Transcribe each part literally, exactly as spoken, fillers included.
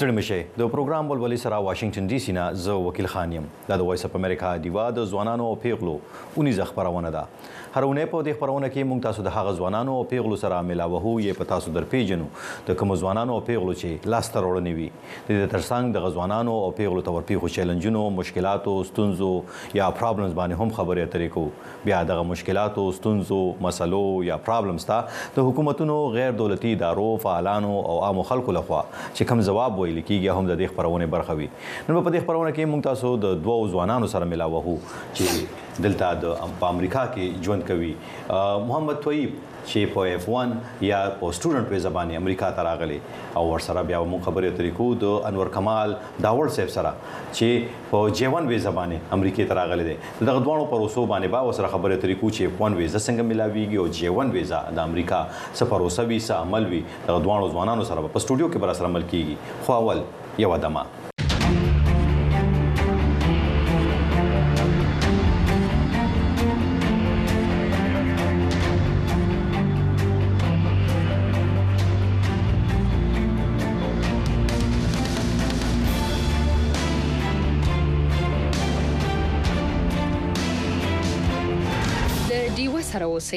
ستړي مشه د پروګرام ولولي سره واشنگټن ډي سي نه زه وکیل خان یم دا د وایس اپ امریکا دیوا د ځوانانو او پیغلو اونیزه خبرونه ده هر اونۍ په دې خبرونه کې موږ تاسو د هغه ځوانانو او پیغلو سره ملاوهو یې په تاسو در پیژنو د کوم ځوانانو او پیغلو چې لاس ته وړنی وي د دې ترڅنګ د ځوانانو او پیغلو تور پیغو چیلنجونو مشکلاتو ستونزو یا پرابلمز باندې هم خبرې اترې کوو بیا دغه مشکلاتو ستونزو مسلو یا پرابلمز ته د حکومتونو غیر دولتي ادارو فعالانو او عامو خلکو لخوا چې کوم جواب ویل کېږي هم د دې خبرونه برخه وي نن په دې خبرونه کې موږ تاسو د دوه ځوانانو سره ملاوهو چې دلته د امریکا کې ژوند کوي محمد طیب چې په اف ون یا په سټوډنټ ویزا باندې امریکا ته راغلی او ورسره بیا موږ خبرې اترې کوو د انور کمال داوړ صاحب سره چې په جی ون ویزا باندې امریکا ته راغلی دی دغه دوه پروسو باندې با ورسره خبرې اترې کوو چې اف ون ویزا څنګه ملاویږي او جی ون ویزا د امریکا څه پروسه وي څه عمل وي دغه دوه ځوانانو سره په سټوډیو کې بر سره عمل کیږي خو اول یو دمه سره اوسئ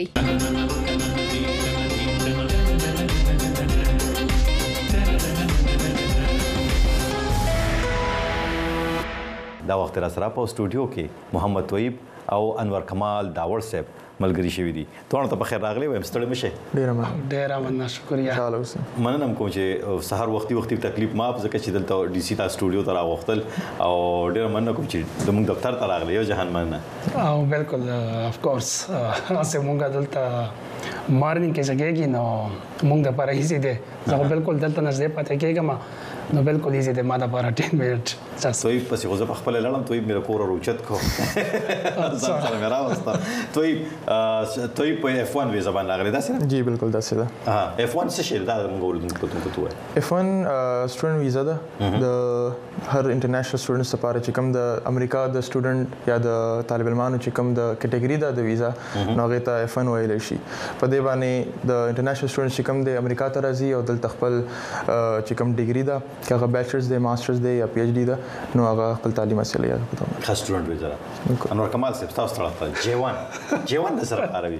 دا وخت را سره په سټوډیو کې محمد طیب او انور کمال داوړ صاحب ملګری شوی دي ټول ته بخیر راغلی وایم ستړي مشه ډیر مننه ډیر مننه شکریا خاله اوسه مننه کوم چې سحر وختي وختي تکلیف ماپ زکه چې دلته ډي سي تا سټوډیو ته راوختل او ډیر مننه کوم چې د موږ دفتر ته راغلی یو جهان مننه او بالکل اف کورس اسه مونږ دلته مارنینګ کې ځګېږي نو مونږ د پاره هیڅ دې زه بالکل دلته نږدې پاتې کېږم نو بالکل ایزه د ماده پر ټین منټ توی پسې خو زه په خپل لړم توی مې کور روچت کو ځان سره مې راوسته توی توی په اف ون ویزا باندې راغلی دا څه جی بالکل دا څه ده ها اف ون څه شي دا موږ ورته کوم کوته اف ون سټوډنټ ویزا ده د هر انټرنیشنل سټوډنټس لپاره چې کوم د امریکا د سټوډنټ یا د طالب علمانو چې کوم د کټګوري ده د ویزا نو هغه ته اف ون ویل شي په دې باندې د انټرنیشنل سټوډنټ چې کوم د امریکا ته راځي او دلته خپل چې کوم ډیګري ده هغه بیچلرز دی ماسترز دی یا پی ایچ ډی ده نو هغه خپل تعلیم حاصل یا پته خاص سټوډنټ ویزا انور کمال صاحب تاسو سره جی ون جی ون د سره عربي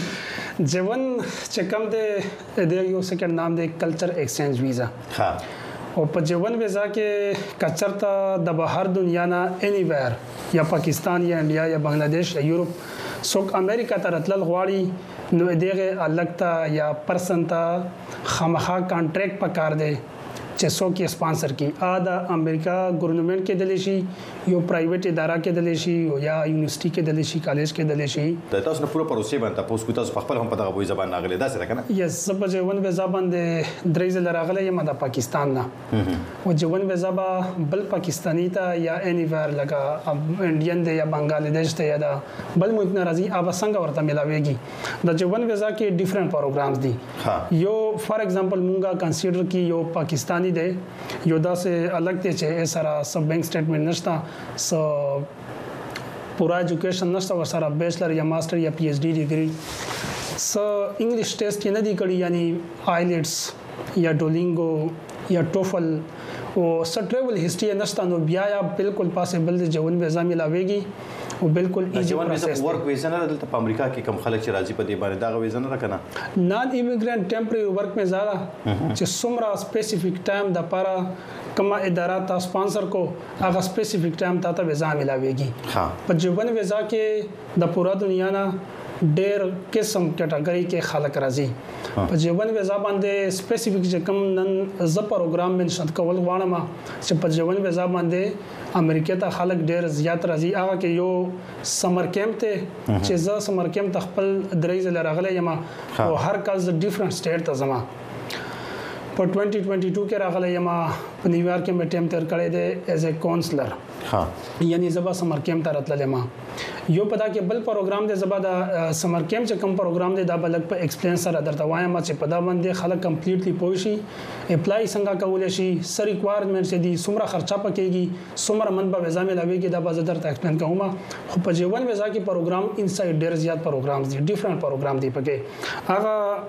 جی ون چې کوم د د یو سکند نام دی کلچر ایکسچینج ویزا ها او په جی ون ویزا کې کچر ته د بهر دنیا نه اني ویر یا پاکستان یا انډیا یا بنگلاديش یا یورپ څوک امریکا ته راتلل غواړي نو دغه الګتا یا پرسن ته خامخا کانټریکټ پکار دی چې څوک یې سپانسر کی ا د امریکا ګورنمنت کې دلی شي یو پرایویټ اداره کې دلی شي یا یونیورسيټي کې دلی شي کالج کې دلی شي د تاسو نه پوره پروسې باندې تاسو کو تاسو خپل هم په دغه وې زبان راغلي دا څه کنه یس زب جوون ویزا باندې درې ځله راغلی یم د پاکستان نه او جوون ویزا به بل پاکستانی ته یا اني ویر لکه انډین دی یا بنگلاديش ته یا د بل ملک نه راځي اوب څنګه ورته ملاويږي د جوون ویزا کې ډیفرنٹ پروګرامز دي یو فار ایگزامپل مونږه کنسیډر کی یو پاکستانی دی یو داسې الګ دی چې سره سب بینک سټیټمنټ نشتا سو پورا ایجوکیشن نشتا ورسره بیچلر یا ماستر یا پی ایچ ډی ډیګري سو انګلیش ټیسټ کې نه دی کړی یعنی آیلټس یا ډولینګو یا ټوفل او س ټریول هیستوري نشتا نو بیا یا بالکل پاسبل دی جوون ویزا ملاويږي او بالکل ایزی پروسس ورک ویزا نه دلته په امریکا کې کم خلک چې راځي په دې باندې دا ویزا نه راکنه نان ایمیګرانټ ټمپرری ورک ویزا چې څومره سپیسیفیک ټایم د لپاره کومه اداره تا سپانسر کو هغه سپیسیفیک ټایم تا ته ویزا ملاويږي ها په جوون ویزا کې د پورا دنیا نه ډېر قسم کټګوري کې خلک راځي په جوون ویزا باندې سپیسیفیک چې کوم نن ز پروګرام منشن کول غواړم چې په جوون ویزا باندې امریکا ته خلک ډېر زیات راځي هغه کې یو سمر کیمپ ته چې ز سمر کیمپ تخپل درې ځله راغلی یم او هر کال ز ډیفرنٹ سټیټ ته زما په دوه هزار دوه دوه کې راغلی یم په نیویارک کې مې ټیم تر کړی دی ایز ا کونسلر ها یعنی زبا سمر کیمپ ته راتلل یم یو پتا کې بل پروګرام دی زبا د سمر کیمپ چې کوم پروګرام دی دا بلک په ایکسپلین سره درته وایم چې په دا باندې خلک کمپلیټلی پوه شي اپلای څنګه کولای شي سر ریکوایرمنټس دي څومره خرچه پکېږي څومره منبع ویزا ملاويږي دا به درته ایکسپلین کوم خو په جوون ویزا کې پروګرام انسایډ ډیر زیات پروګرامز دي ډیفرنٹ پروګرام دي پکې هغه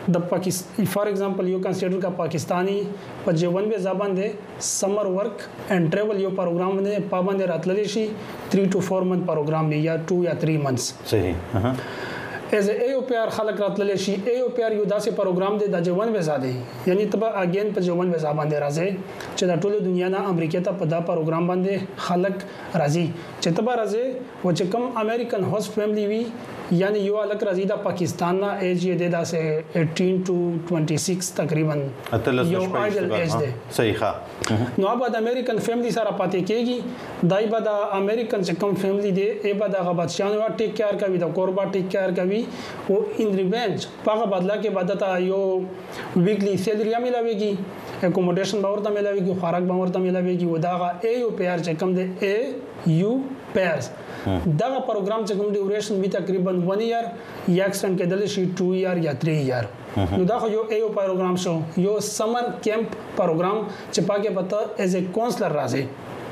د پاکستان فار ایگزامپل یو کنسیډر کا پاکستانی په جوون به زبان دي سمر ورک اینڈ ټریول یو پروګرام نه پابند راتللی شي three to four month پروګرام دی یا two یا three months صحیح اها از ای او پی آر خلق راتللی شي ای او پی آر یو داسې پروګرام دی د جوون ویزا دی یعنی تبا اگین په جوون ویزا باندې راځي چې د ټولو دنیا نه امریکا ته په دا پروګرام باندې خلق راځي چې تبا راځي و چې کوم امریکن هوست فیملی وی یعنی یو الک راځي د پاکستان نه ایج یې د داسې eighteen to twenty-six تقریبا یو آیډل ایج دی صحیح ښه نو اب د امریکن فیملی سره پاتې کېږي دای به د امریکن چې کوم فیملی دی ای به د غبطشانو ټیک کیر کوي د کوربا ټیک کیر کوي او ان ریونج په بدلا کې بدتا یو ویکلی سیلری ملويږي اکوموډیشن باور ته ملويږي خوراک باور ته ملويږي او دا ای یو پی آر چې کوم دی ای یو پیرز دا پروګرام چې کوم ډیوریشن وی تقریبا one year یا ایکسټند کېدل شي two year یا three year نو دا خو یو ایو پروګرام شو یو سمر کیمپ پروګرام چې پاګه پته ایز ا کونسلر راځي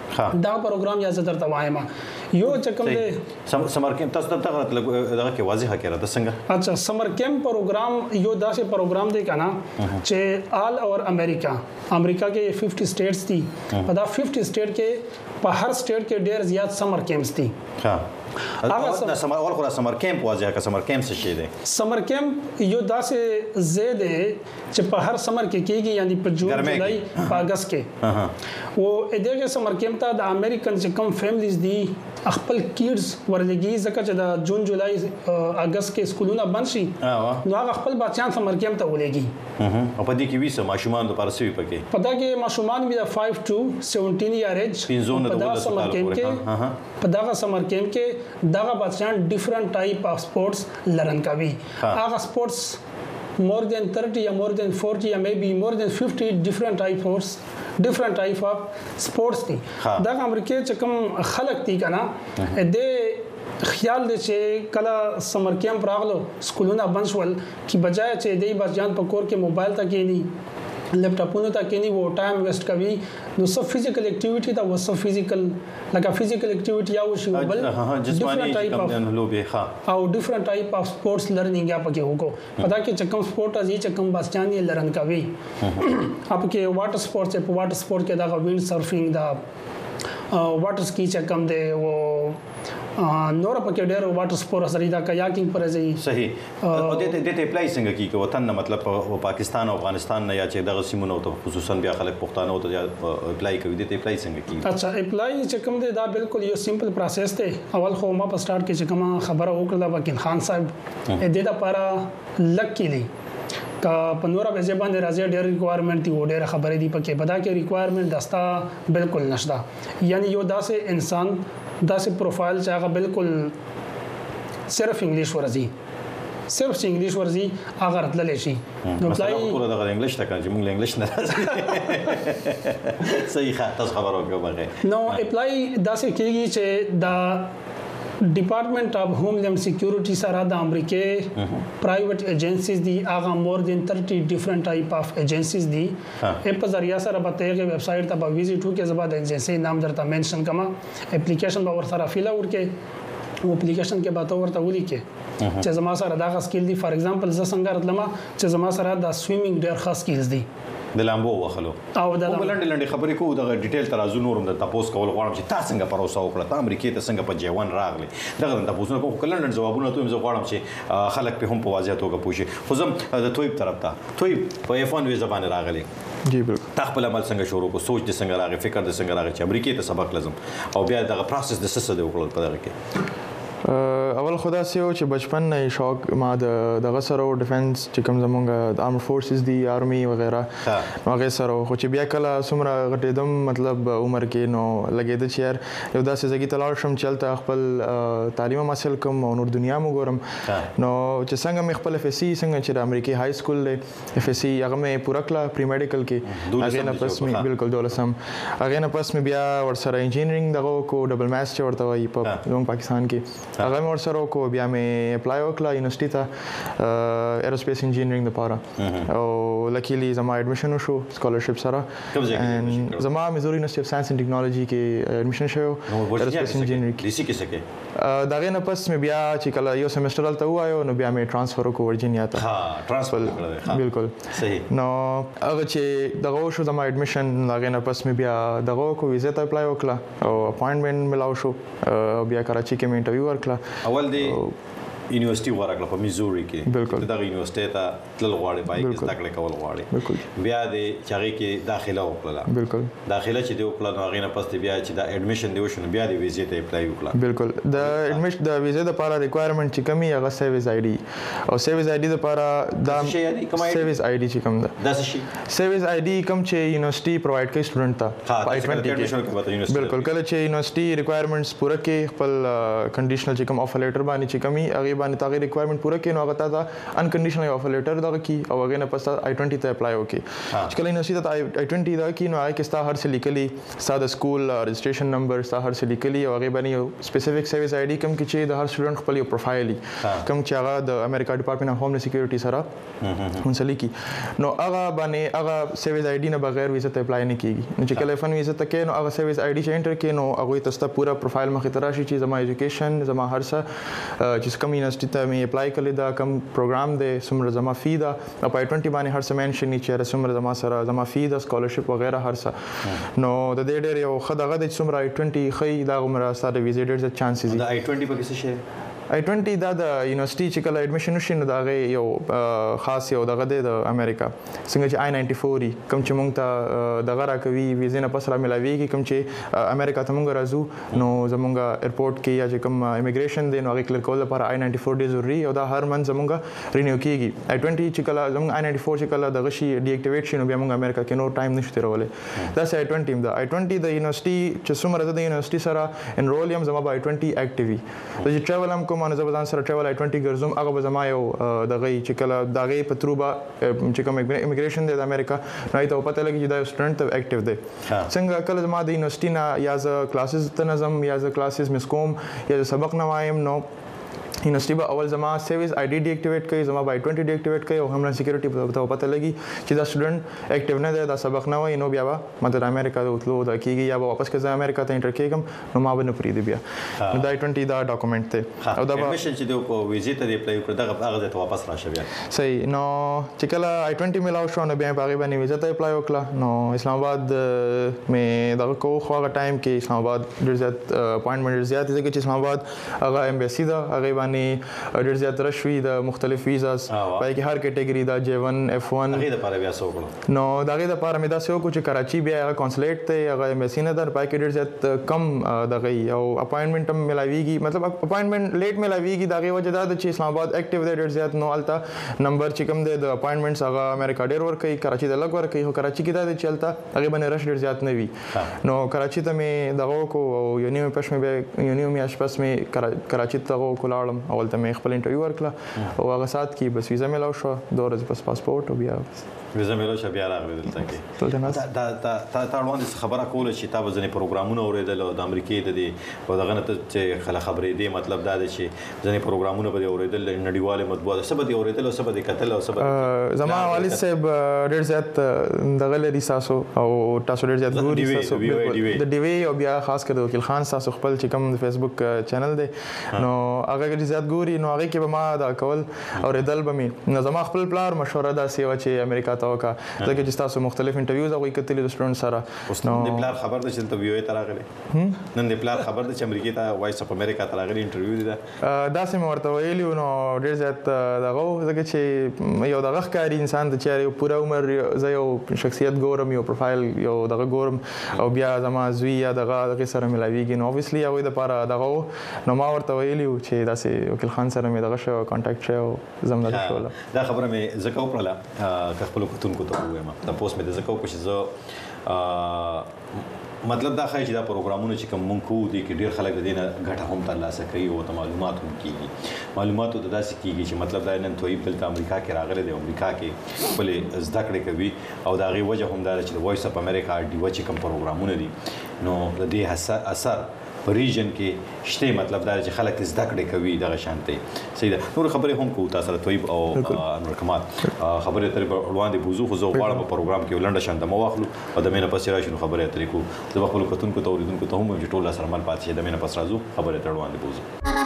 دا پروګرام یا زه درته وایم یو چې کوم دی سمر کیمپ تاسو ته دغه کې واضح کړه د څنګه اچھا سمر کیمپ پروګرام یو داسې پروګرام دی کنه چې آل اور امریکا امریکا کې fifty سټیټس دي په دا fifty سټیټ کې په هر سټیټ کې ډېر زیات سمر کیمپس دي ها هغه سمر اول خو سمر کیمپ واضح کا سمر کیمپ څه شي دی سمر کیمپ یو داسې زید چې په هر سمر کې کېږي یعنی په جون جولای په اگست کې او دغه سمر کیمپ ته د امریکن چې کوم فیملیز دي خپل کیډز ورلګي ځکه چې د جون جولای اگست کې سکولونه بند شي نو هغه خپل بچیان سمر کیمپ ته ولېږي او په دې کې ویسه ماشومان د پارسوي پکې په دا کې ماشومان بیا five to seventeen year age په دا سمر کیمپ کې په دا سمر کیمپ کې دغه بچیان ډیفرنٹ ټایپ اف سپورتس لرن کوي هغه سپورتس more than thirty or more than forty or maybe more than fifty different type of different type of sports دي دا امریکا چې کوم خلک دي کنه د خیال دي چې کله سمر کیمپ راغلو سکولونه بند شول کی بجای چې دی بس جان په کور کې موبایل ته کېنی لپټاپونو ته کېنی وو ټایم ویسٹ کوي نو سب فزیکل اکټیویټي دا وسو فزیکل لکه فزیکل اکټیویټي یا وشي بل جسمانی کم لوبي ښه او ډیفرنٹ ټایپ اف سپورتس لرنینګ یا پکې وکړو پدا کې چې کوم سپورت ازي چې کوم باسچان یې لرن کوي اپ کې واټر سپورتس په واټر سپورت کې دا وینډ سرفینګ دا واټر سکی چې کوم دی و نور پکې ډېر واټر سپورت سره دا کایاکینګ پر ځای صحیح او د دې ته اپلای څنګه کیږي وطن نه مطلب پاکستان او افغانستان نه یا چې دغه سیمونو ته خصوصا بیا خلک پښتانه او ته اپلای کوي د دې اپلای څنګه کیږي اچھا اپلای چې کوم دی دا بالکل یو سمپل پروسس دی اول خو ما په سٹارټ کې چې کوم خبره وکړه وکیل خان صاحب دې دا لپاره لکلی کا پنورا به زبان راځي ډېر ریکوایرمنٹ دی ډېر خبرې دی پکې پدا کې ریکوایرمنٹ دستا بالکل نشته یعنی یو داسې انسان داسې پروفایل چې هغه بالکل صرف انګلیش ورزي صرف انګلیش ورزي هغه راتللی شي نو پلای ټول د انګلیش ته کوي موږ انګلیش نه راځي صحیح ښه تاسو خبرو کوي نو اپلای داسې کېږي چې دا ډپارټمنټ اف هوملینډ سکیورټي سره د امریکای پرایویټ ایجنسیز دي هغه مور دین thirty ډیفرنٹ ټایپ اف ایجنسیز دي په ذریعہ سره به تیغه ویب سټ ته به وزټ وکړي زبا د ایجنسی نام درته منشن کما اپلیکیشن به ور سره فیل اور کې او اپلیکیشن کې به ورته ولي کې چې زما سره دا سکیل دي فار ایگزامپل ز څنګه راتلم چې زما سره د سویمینګ ډېر خاص سکیلز دي د لامبو وخلو او د لنډ لنډ خبرې کوو د ډیټیل ترازو نورم د تاسو کول غواړم چې تاسو څنګه پروسه وکړه ته امریکای ته څنګه په جوان راغلی دغه د تاسو کوم کلندر جوابونه ته زه غواړم چې خلک په هم په واضح توګه پوښي خو زم د تویب طرف ته تویب په اف ون وی زبانه راغلی جی بالکل تخپل عمل څنګه شروع کو سوچ د څنګه راغی فکر د څنګه راغی چې امریکای ته سبق لازم او بیا دغه پروسس د سسه دی وکړل په دغه کې اول خدا سه او چې بچپن نه شوق ما د دغه سره ډیفنس چې کوم زمونږ د آرم فورسز دی آرمي وغیرہ هغه سره خو چې بیا کله سمره غټېدم مطلب عمر کې نو لګېد چې یار یو داسې ځای ته لاړ شم چلته خپل تعلیم حاصل کوم او نور دنیا مو ګورم نو چې څنګه مې خپل اف اس سی څنګه چې د امریکای های سکول له اف اس سی هغه مې پوره کړه پری میډیکل کې هغه نه پس مې بالکل دولسم هغه نه پس مې بیا ورسره انجینرینګ دغه کو ډبل ماس چې ورته وایي په زموږ پاکستان کې هغه مې ورسره کو بیا مې اپلای وکړه یونیورسيټي ته ایروسپیس انجینرینګ لپاره او لکیلی زما اډمیشن وشو سکالرشپ سره زما میزوري یونیورسيټي اف ساينس اینڈ ټیکنالوژي کې اډمیشن شو ایروسپیس انجینرینګ کې دغه نه پس مې بیا چې کله یو سیمستر هلته ووایو نو بیا مې ټرانسفر وکړو ورجینیا ته. ها ټرانسفر وکړه. بالکل صحیح. نو هغه چې دغه وشو زما ایډمیشن هغې نه پس مې بیا دغه وکړو ویزې ته اپلای وکړه او اپاینټمنټ ملاو شو. بیا کراچي کې مې انټرویو ورکړه. اول دی یونیورسيټي ورکړه په میزوري کې. بالکل. دغه یونیورسيټي ته تلل غواړي پای کې زده کړې کول غواړي. بالکل. بیا د چاغي کې داخله وکړه. بالکل. داخله چې دی وکړه نو هغه نه پس بیا چې دا اډمیشن دی وشو بیا د ویزې ته اپلای وکړه. بالکل. د اډمیشن د ویزې لپاره ریکوایرمنټ چې کمی هغه سیویز آی ډي او سیویز آی ډي لپاره دا سیویز آی ډي چې کوم ده دا څه شي سیویز آی ډي کوم چې یونیورسيټي پرووایډ کوي سټوډنټ ته په آی ټوینټي کې. بالکل. کله چې یونیورسيټي ریکوایرمنټس پوره کې خپل کنډیشنل چې کوم افر لیټر باندې چې کمی هغه باندې تاغي ریکوایرمنټ پوره کې نو هغه ته انکنډیشنل افر لیټر دغه کی او هغه نه پس آی ټوینټي ته اپلای وکي. چې کله یونیورسيټي ته آی ټوینټي دا کی نو هغه کې ستا هر څه لیکلي ستا د سکول رجسټریشن نمبر ستا هر څه لیکلي او هغه باندې یو سپیسیفیک سرویس آی ډي کوم کې چې د هر سټوډنټ خپل یو پروفایل کوم چې هغه د امریکا ډپارټمنټ اف هوملند سکیورټي سره منسلک نو هغه باندې هغه سرویس آی ډي نه بغیر ویزا ته اپلای نه کیږي. نو چې کله فن ویزا ته کې نو هغه سرویس آی ډي چې انټر کې نو هغه تاسو پورا پروفایل مخې ته راشي چې زما ایجوکیشن زما هر څه چې کوم یونیورسيټي ته مې اپلای کړی دا کوم پروګرام دی څومره زما فی ده او په آی ټوینټي باندې هر څه مینشن چې څومره زما سره زما فی ده سکالرشپ وغیرہ هر څه. نو د دې ډېر یو ښه دغه د څومره آی ټوینټي ښه دا عمره ستا د ویزې ډېر زیات چانسز دي. د آی ټوینټي په کې څه شی آی ټوینټي دا د یونیورسيټي چې کله اډمیشن وشي نو دا غي یو خاص یو دغه د امریکا څنګه چې آی ناینټي فور کوم چې مونږ ته دغه راکوي ویزې نه پس را ملاويږي کوم چې امریکا ته مونږ راځو نو زمونږ ایرپورټ کې یا چې کوم امیګریشن دی نو هغه کلیر کول لپاره آی ناینټي فور ډیر ضروري او دا هر منځ زمونږ رینیو کیږي. آی ټوینټي چې کله زمونږ آی ناینټي فور چې کله دغه شي ډي اکټیویټ شي نو بیا مونږ امریکا کې نو ټایم نشته تیرولې. دا آی ټوینټي دا آی ټوینټي د یونیورسيټي چې څومره د یونیورسيټي سره انرول یم زما آی ټوینټي اکټیوي د چې ټریول هم کوم نه زبردان سره آی ټوینټي ګرځوم هغه به زما یو دغه چې کله دغه په تروبه چې کوم امیګریشن دی د امریکا نو ته پته لګي چې دا سټوډنټ اکټیو دی څنګه کله زما د یونیورسيټي نه یا ز کلاسز ته نظم یا ز کلاسز مس کوم یا سبق نه وایم نو یونیورسيټي به اول زما سیویز آی ډي ډي اکټیویټ کوي زما آی ټوینټي ډي اکټیویټ کوي او هوملند سکیورټي ته پته لګي چې دا سټوډنټ اکټیو نه دی دا سبق نه وای نو بیا به مته د امریکا ته وتلو دا کیږي یا به واپس کځه امریکا ته انټر کېږم نو ما به نه پریدي بیا نو دا آی ټوینټي دا ډاکومنت ته او دا اډمیشن چې د ویزې ته اپلای کړ دغه هغه ته واپس راشه بیا صحیح. نو چې کله آی ټوینټي ملاو شو نو بیا په هغه باندې ویزا ته اپلای وکړه نو اسلام آباد مې دغه کو خو هغه ټایم کې اسلام آباد ډیر زیات اپاینټمنټ زیات دي چې اسلام آباد هغه ایمبیسی دا هغه باندې ډېر زیات رش وي د مختلف ویزاز پای کې هر کټګوري دا جی ون اف ون هغه د پاره بیا څو کړو نو دغه د پاره مې دا څو کو چې کراچي بیا هغه کونسلیټ ته هغه ایمبیسی نه در پای کې ډېر زیات کم دغه او اپاینټمنټ هم ملاويږي مطلب اپاینټمنټ لیټ ملاويږي دغه وجه دا چې اسلام آباد اکټیو دی ډېر زیات نو الته نمبر چې کوم دی د اپاینټمنټس هغه امریکا ډېر ور کوي کراچي د لګ ور کوي خو کراچي کې دا چلتا هغه باندې رش ډېر زیات نه وي نو کراچي ته مې دغه کو او یونیو پښ مې یونیو مې اشپس مې کراچي ته کولاړم اول ته مې خپل انټرویو ورکړه او هغه سات کې بس ویزا ملاو شو دوه ورځې پس پاسپورت او بیا ویزا ملاو شو بیا راغلی دلته کې دا دا تا تا وړاندې خبره کوله چې تاسو ځنې پروګرامونه اوریدل د امریکای د دې په دغه نه چې خلک خبرې دي مطلب دا دی چې ځنې پروګرامونه به اوریدل نړیواله مطبوعات سبد اوریدل او سبد کتل او سبد زما والد صاحب ډېر زیات دغه لري تاسو او تاسو ډېر زیات ګوري تاسو د ډي وی او بیا خاص کر وکیل خان تاسو خپل چې کوم د فیسبوک چینل دی نو هغه ډېر زیات ګوري نو هغه کې به ما دا کول او ردل به مې نو زما خپل پلار مشوره دا سیوا چې امریکا ته وکا ځکه چې تاسو مختلف انټرویوز او کتلې د سټوډنټ سره نو د پلار خبر ده چې ته ویو ته راغلی نن د پلار خبر ده چې امریکا ته وایس اف امریکا ته راغلی انټرویو دی دا سم ورته ویلی نو ډېر زیات دغه ځکه چې یو دغه ښکاری انسان د چې پوره عمر زه یو شخصیت ګورم یو پروفایل یو دغه ګورم او بیا زما زوی یا دغه دغه سره ملاویږي نو اوبویسلی هغه د لپاره دغه نو ما ورته ویلی چې داسې وکیل خان سره مې دغه شو کانټیکټ شو زم دغه شو دا خبره مې زکه وکړه که خپل کتونکو ته وایم دا پوسټ مې د زکه وکړ چې زه مطلب دا خای چې دا پروګرامونه چې کوم مونږ کوو دي کې ډېر خلک د دې نه ګټه هم ترلاسه کوي او ته معلومات هم کیږي معلومات ته داسې کیږي چې مطلب دا نن توي بل ته امریکا کې راغلي دی امریکا کې خپل زده کړې کوي او دا غي وجه هم دا چې د وایس اف امریکا ډي وچ کوم پروګرامونه دي نو د دې اثر ریجن کې شته مطلب دا چې خلک زده کړې کوي دغه شانته صحیح ده نور خبرې هم کوو تاسو سره طيب او انور کمال خبرې تر وړاندې بوزو خو زه غواړم په پروګرام کې ولنډه شانته مو واخلو او د مینه پسې راشي نو خبرې اترې کوو زه خپل کتونکو ته اوریدونکو ته هم چې ټول سره مل پاتې شي د مینه پس راځو خبرې تر وړاندې بوزو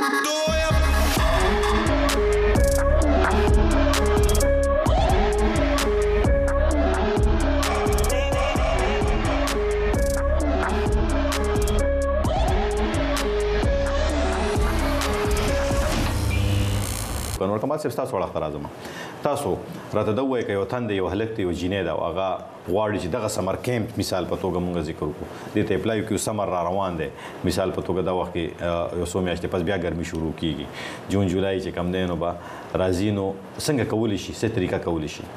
نور کمال صاحب تاسو وړاندې راځم تاسو راته دا وایي چې یو تند یو هلک یو جینې دا هغه غواړي چې دغه سمر کیمپ مثال په توګه مونږ ذکر وکړو د ته اپلای کیو سمر را روان دي مثال په توګه دا وخت کې یو څو میاشتې پس بیا ګرمي شروع کیږي جون جولای چې کم دینو با راځي نو څنګه کولی شي څه طریقه کولی شي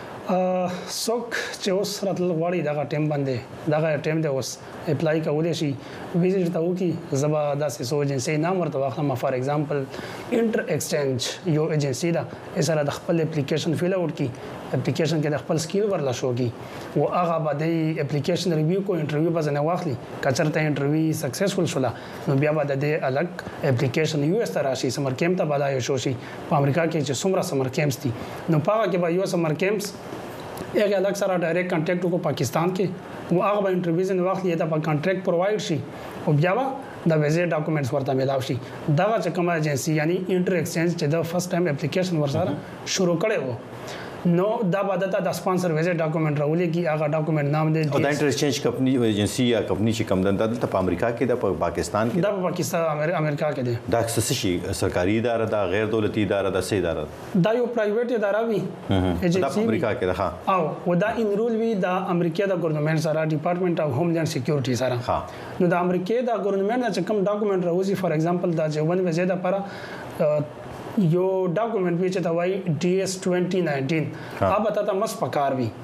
څوک چې اوس راتل غواړي دغه ټیم باندې دغه ټیم دی اوس اپلای کولی شي ویزیټ ته وکړي زبا داسې سو ایجنسی نام ورته واخلم فار ایگزامپل انټر ایکسچینج یو ایجنسی ده سره د خپل اپلیکیشن فیل اوټ کی اپلیکیشن کې د خپل سکیل ورلا شوږي او هغه باندې اپلیکیشن ریویو کو انټرویو به نه واخلي کچرته انټرویو سکسسفل شولا نو بیا به د الګ اپلیکیشن یو اس ته راشي سمر کیمپ ته بدایو شو شي په امریکا کې چې څومره سمر کیمپس دي نو پاګه کې به یو سمر کیمپس هغه الګ سره ډایرکټ کانټیکټ کو پاکستان کې او هغه به انټرویو نه واخلي دا په کانټریکټ پرووایډ شي او بیا به د ویزا ډاکومېنټس ورته ملاو شي دغه چې کومه ایجنسی یعنی انټر ایکسچینج چې د فرست ټایم اپلیکیشن ورسره شروع کړي وو نو دا بعد د سپانسر ویزا ډاکومېنټ راولي کی هغه ډاکومېنټ نام دی او د انټر ایکسچینج کمپنی ایجنسی یا کمپنی چې کم دنده د په امریکا کې د په پاکستان کې د پاکستان امریکا کې دی دا څه شي سرکاري اداره دا غیر دولتي اداره دا څه اداره دا یو پرایویټ اداره وي ایجنسی د امریکا کې ده ها او ودا انرول وی د امریکا د ګورنمنت سره ډپارټمنټ اف هوملند سکیورټي سره ها نو د امریکا د ګورنمنت چې کوم ډاکومېنټ راوځي فار ایگزامپل دا چې ون ویزا لپاره یو ډاکومېنټ وی چې دا وای ډي ایس ټوئنټي ناینټین اب ته مس پکار وی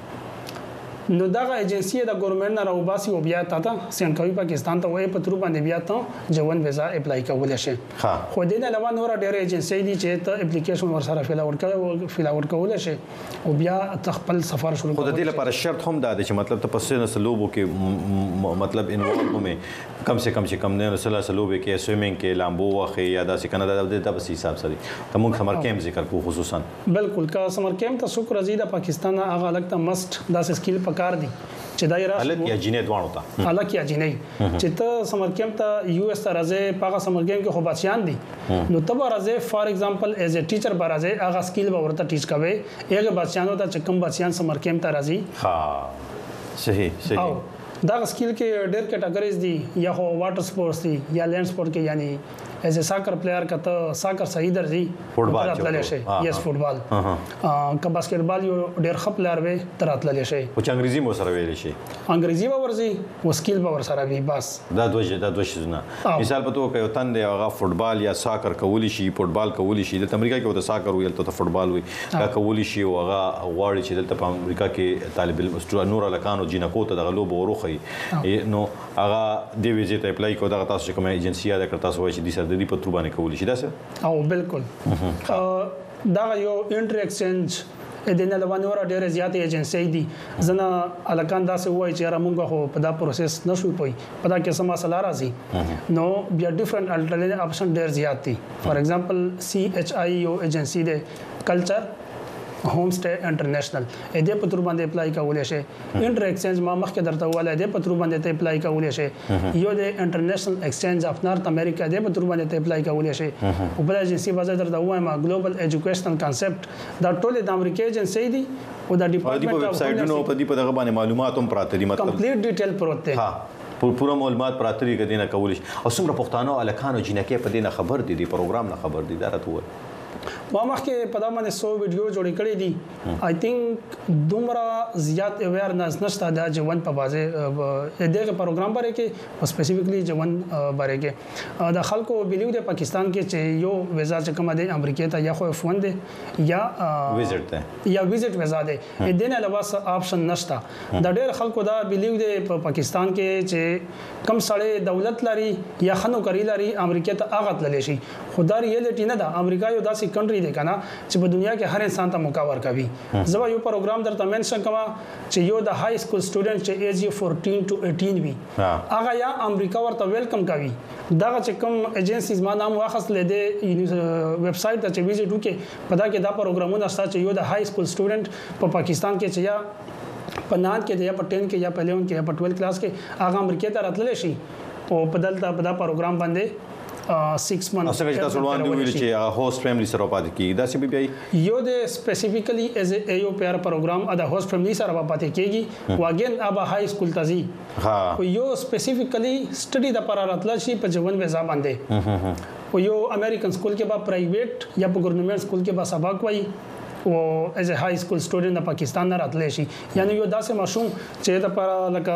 نو دغه ایجنسی د ګورنمنت نه راوباسي او بیا ته سند کوي پاکستان ته وای په تر باندې بیا ته ژوند ویزا اپلای کول شي خو دې نه علاوه نور ډېر ایجنسی دي چې ته اپلیکیشن ورسره فیل اوټ کوي فیل اوټ کول شي او بیا ته خپل سفر شروع خو د دې لپاره شرط هم دا دی چې مطلب ته پسې نه سلوبو کې مطلب انوالو مې کم سے کم چې کم نه سلا سلوبه کې سویمینګ کې لامبو واخې یا داسې کنه د دې په حساب سره ته موږ سمر کیمپ ذکر کو خصوصا بالکل کا سمر کیمپ ته څوک راځي د پاکستان هغه الګ ته مست داسې سکیل پکار دي چې دا یې الګ یا جینې دوانو ته الګ یا جینې چې ته سمر کیمپ ته یو اس ته راځي پاګه سمر کیمپ کې خو بچیان دي نو ته به راځي فار ایگزامپل ایز ا ټیچر به راځي هغه سکیل به ورته ټیچ کوي هغه بچیانو ته چې کوم بچیان سمر کیمپ ته راځي ها صحیح صحیح دا سکیل کې ډېر کټګوریز دي یا خو واټر سپورتس دي یا لینډ سپورت کې یعنی ایز ا ساکر پلیئر کته ساکر صحیح درځي فوټبال تراتللی شي یس فوټبال که باسکټبال یو ډېر ښه پلیئر وي تراتللی شي او چې انګریزي مو سره ویلی شي انګریزي به ورځي او سکیل به ورسره وي بس دا دوه دا دوه شیزونه مثال په توګه یو تن دی هغه فوټبال یا ساکر کولی شي فوټبال کولی شي د امریکا کې وته ساکر ویل ته فوټبال وي دا کولی شي او هغه غواړي چې دلته په امریکا کې طالب علم نور لکانو جنکو ته د غلوب وروخي نو هغه دی ویزه ته اپلای کو دا تاسو کومه ایجنسی دا کړ تاسو وایي چې د سر د دې په تربانه کولی شي دا څه او بالکل دا یو انټر ایکسچینج د نه لوانه ور ډیره زیاتې ایجنسی دي زنه الکان دا څه وایي چې را مونږ خو په دا پروسس نشو پوي په دا کې سم مسله راځي نو بیا ډیفرنٹ الټرنیټیو اپشن ډیر زیات دي فار ایگزامپل سی ایچ آی یو ایجنسی ده کلچر home stay international दे पत्र बांधे अप्लाई कवले शे inter exchange मा मख के दरता वाला दे पत्र बांधे ते अप्लाई कवले शे यो दे international exchange of North America दे पत्र बांधे ते अप्लाई कवले शे उपला एजेंसी बाजार दरता हुआ मा ग्लोबल एजुकेशनल कांसेप्ट दा टोले द अमेरिका एजेंसी दी او دا ډیپارټمنټ په ویب سټ نو په دې په دغه باندې معلومات هم پراته دي مطلب کمپلیټ ډیټیل پروت ها پورا معلومات پراته دي کدي نه کول شي او څومره پښتانه الکانو جنکه په دې نه خبر دي دی پروګرام نه خبر دي دا راته ما مخکې په دا باندې سو ویډیو جوړې کړې دي آی تھنک دومره زیات اویرنس نشته د ژوند په بازه دغه پروګرام باندې کې سپیسیفیکلی ژوند باندې کې د خلکو بلیو د پاکستان کې چې یو ویزا چې کوم دی امریکا ته یا خو اف ون دی یا ویزټ ده یا ویزټ ویزا دی د دې نه علاوه اپشن نشته د ډېر خلکو دا بلیو دی په پاکستان کې چې کم سړی دولت لري یا خنو کری لري امریکا ته اغت للی شي خدای ریالټی نه ده امریکا یو داسې داسې کنټری دی کنه چې په دنیا کې هر انسان ته موقع ورکوي زما یو پروګرام درته منشن کما چې یو د های سکول سټوډنټ چې ایج یې فورټین ټو ایټین وي هغه یا امریکا ورته ویلکم کوي دا چې کوم ایجنسیز ما نام واخص لیدې ویب سټ ته چې ویزټ وکړي په دا کې دا پروګرامونه شته چې یو د های سکول سټوډنټ په پاکستان کې چې یا په نان کې یا په ټین کې یا په الیون کې یا په ټویلث کلاس کې هغه امریکا ته راتللی شي او په دلته په دا پروګرام باندې six months اصل کې تاسو وړاندې ویل چې هوست فیملی سره پاتې کیږي دا څه به بي یو د سپیسیفیکلی از ا یو پیر پروګرام ادا هوست فیملی سره پاتې کیږي واګین ابا های سکول تازي ها یو سپیسیفیکلی سټڈی د پر راتل شي په ژوند ویزا باندې او یو امریکن سکول کې با پرایویټ یا په ګورنمنت سکول کې با سبق وایي او از ا های سکول سټوډنټ د پاکستان نه راتلی شي یعنی یو داسې ماشوم چې د پر لکه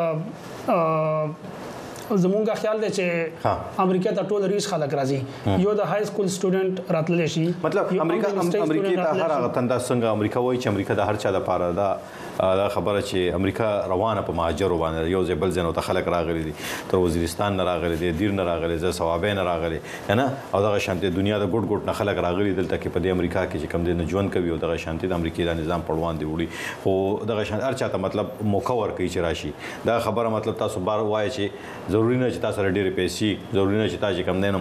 زمونږه خیال دی چې امریکا ته ټول ریس خلک راځي یو د های سکول سټوډنټ راتلی شي مطلب امریکا امریکا ته هر هغه تنده څنګه امریکا وایي چې امریکا د هر چا لپاره دا دا خبره چې امریکا روانه په مهاجرو باندې یو ځای بل ځای نو ته خلک راغلي دي تر وزیرستان نه راغلي دي دیر نه راغلي زه ثوابې نه راغلي نه او دغه شانتي دنیا د ګډ ګډ نه خلک راغلي دلته کې په دې امریکا کې چې کم دي نه ژوند کوي او دغه شانتي د امریکای د نظام پړوان دی وړي خو دغه شانت هر چاته مطلب موقع ورکوي چې راشي دا خبره مطلب تاسو بار وایي چې ضروری نه چې تاسو ډېرې پیسې ضروری نه چې تاسو کم دینم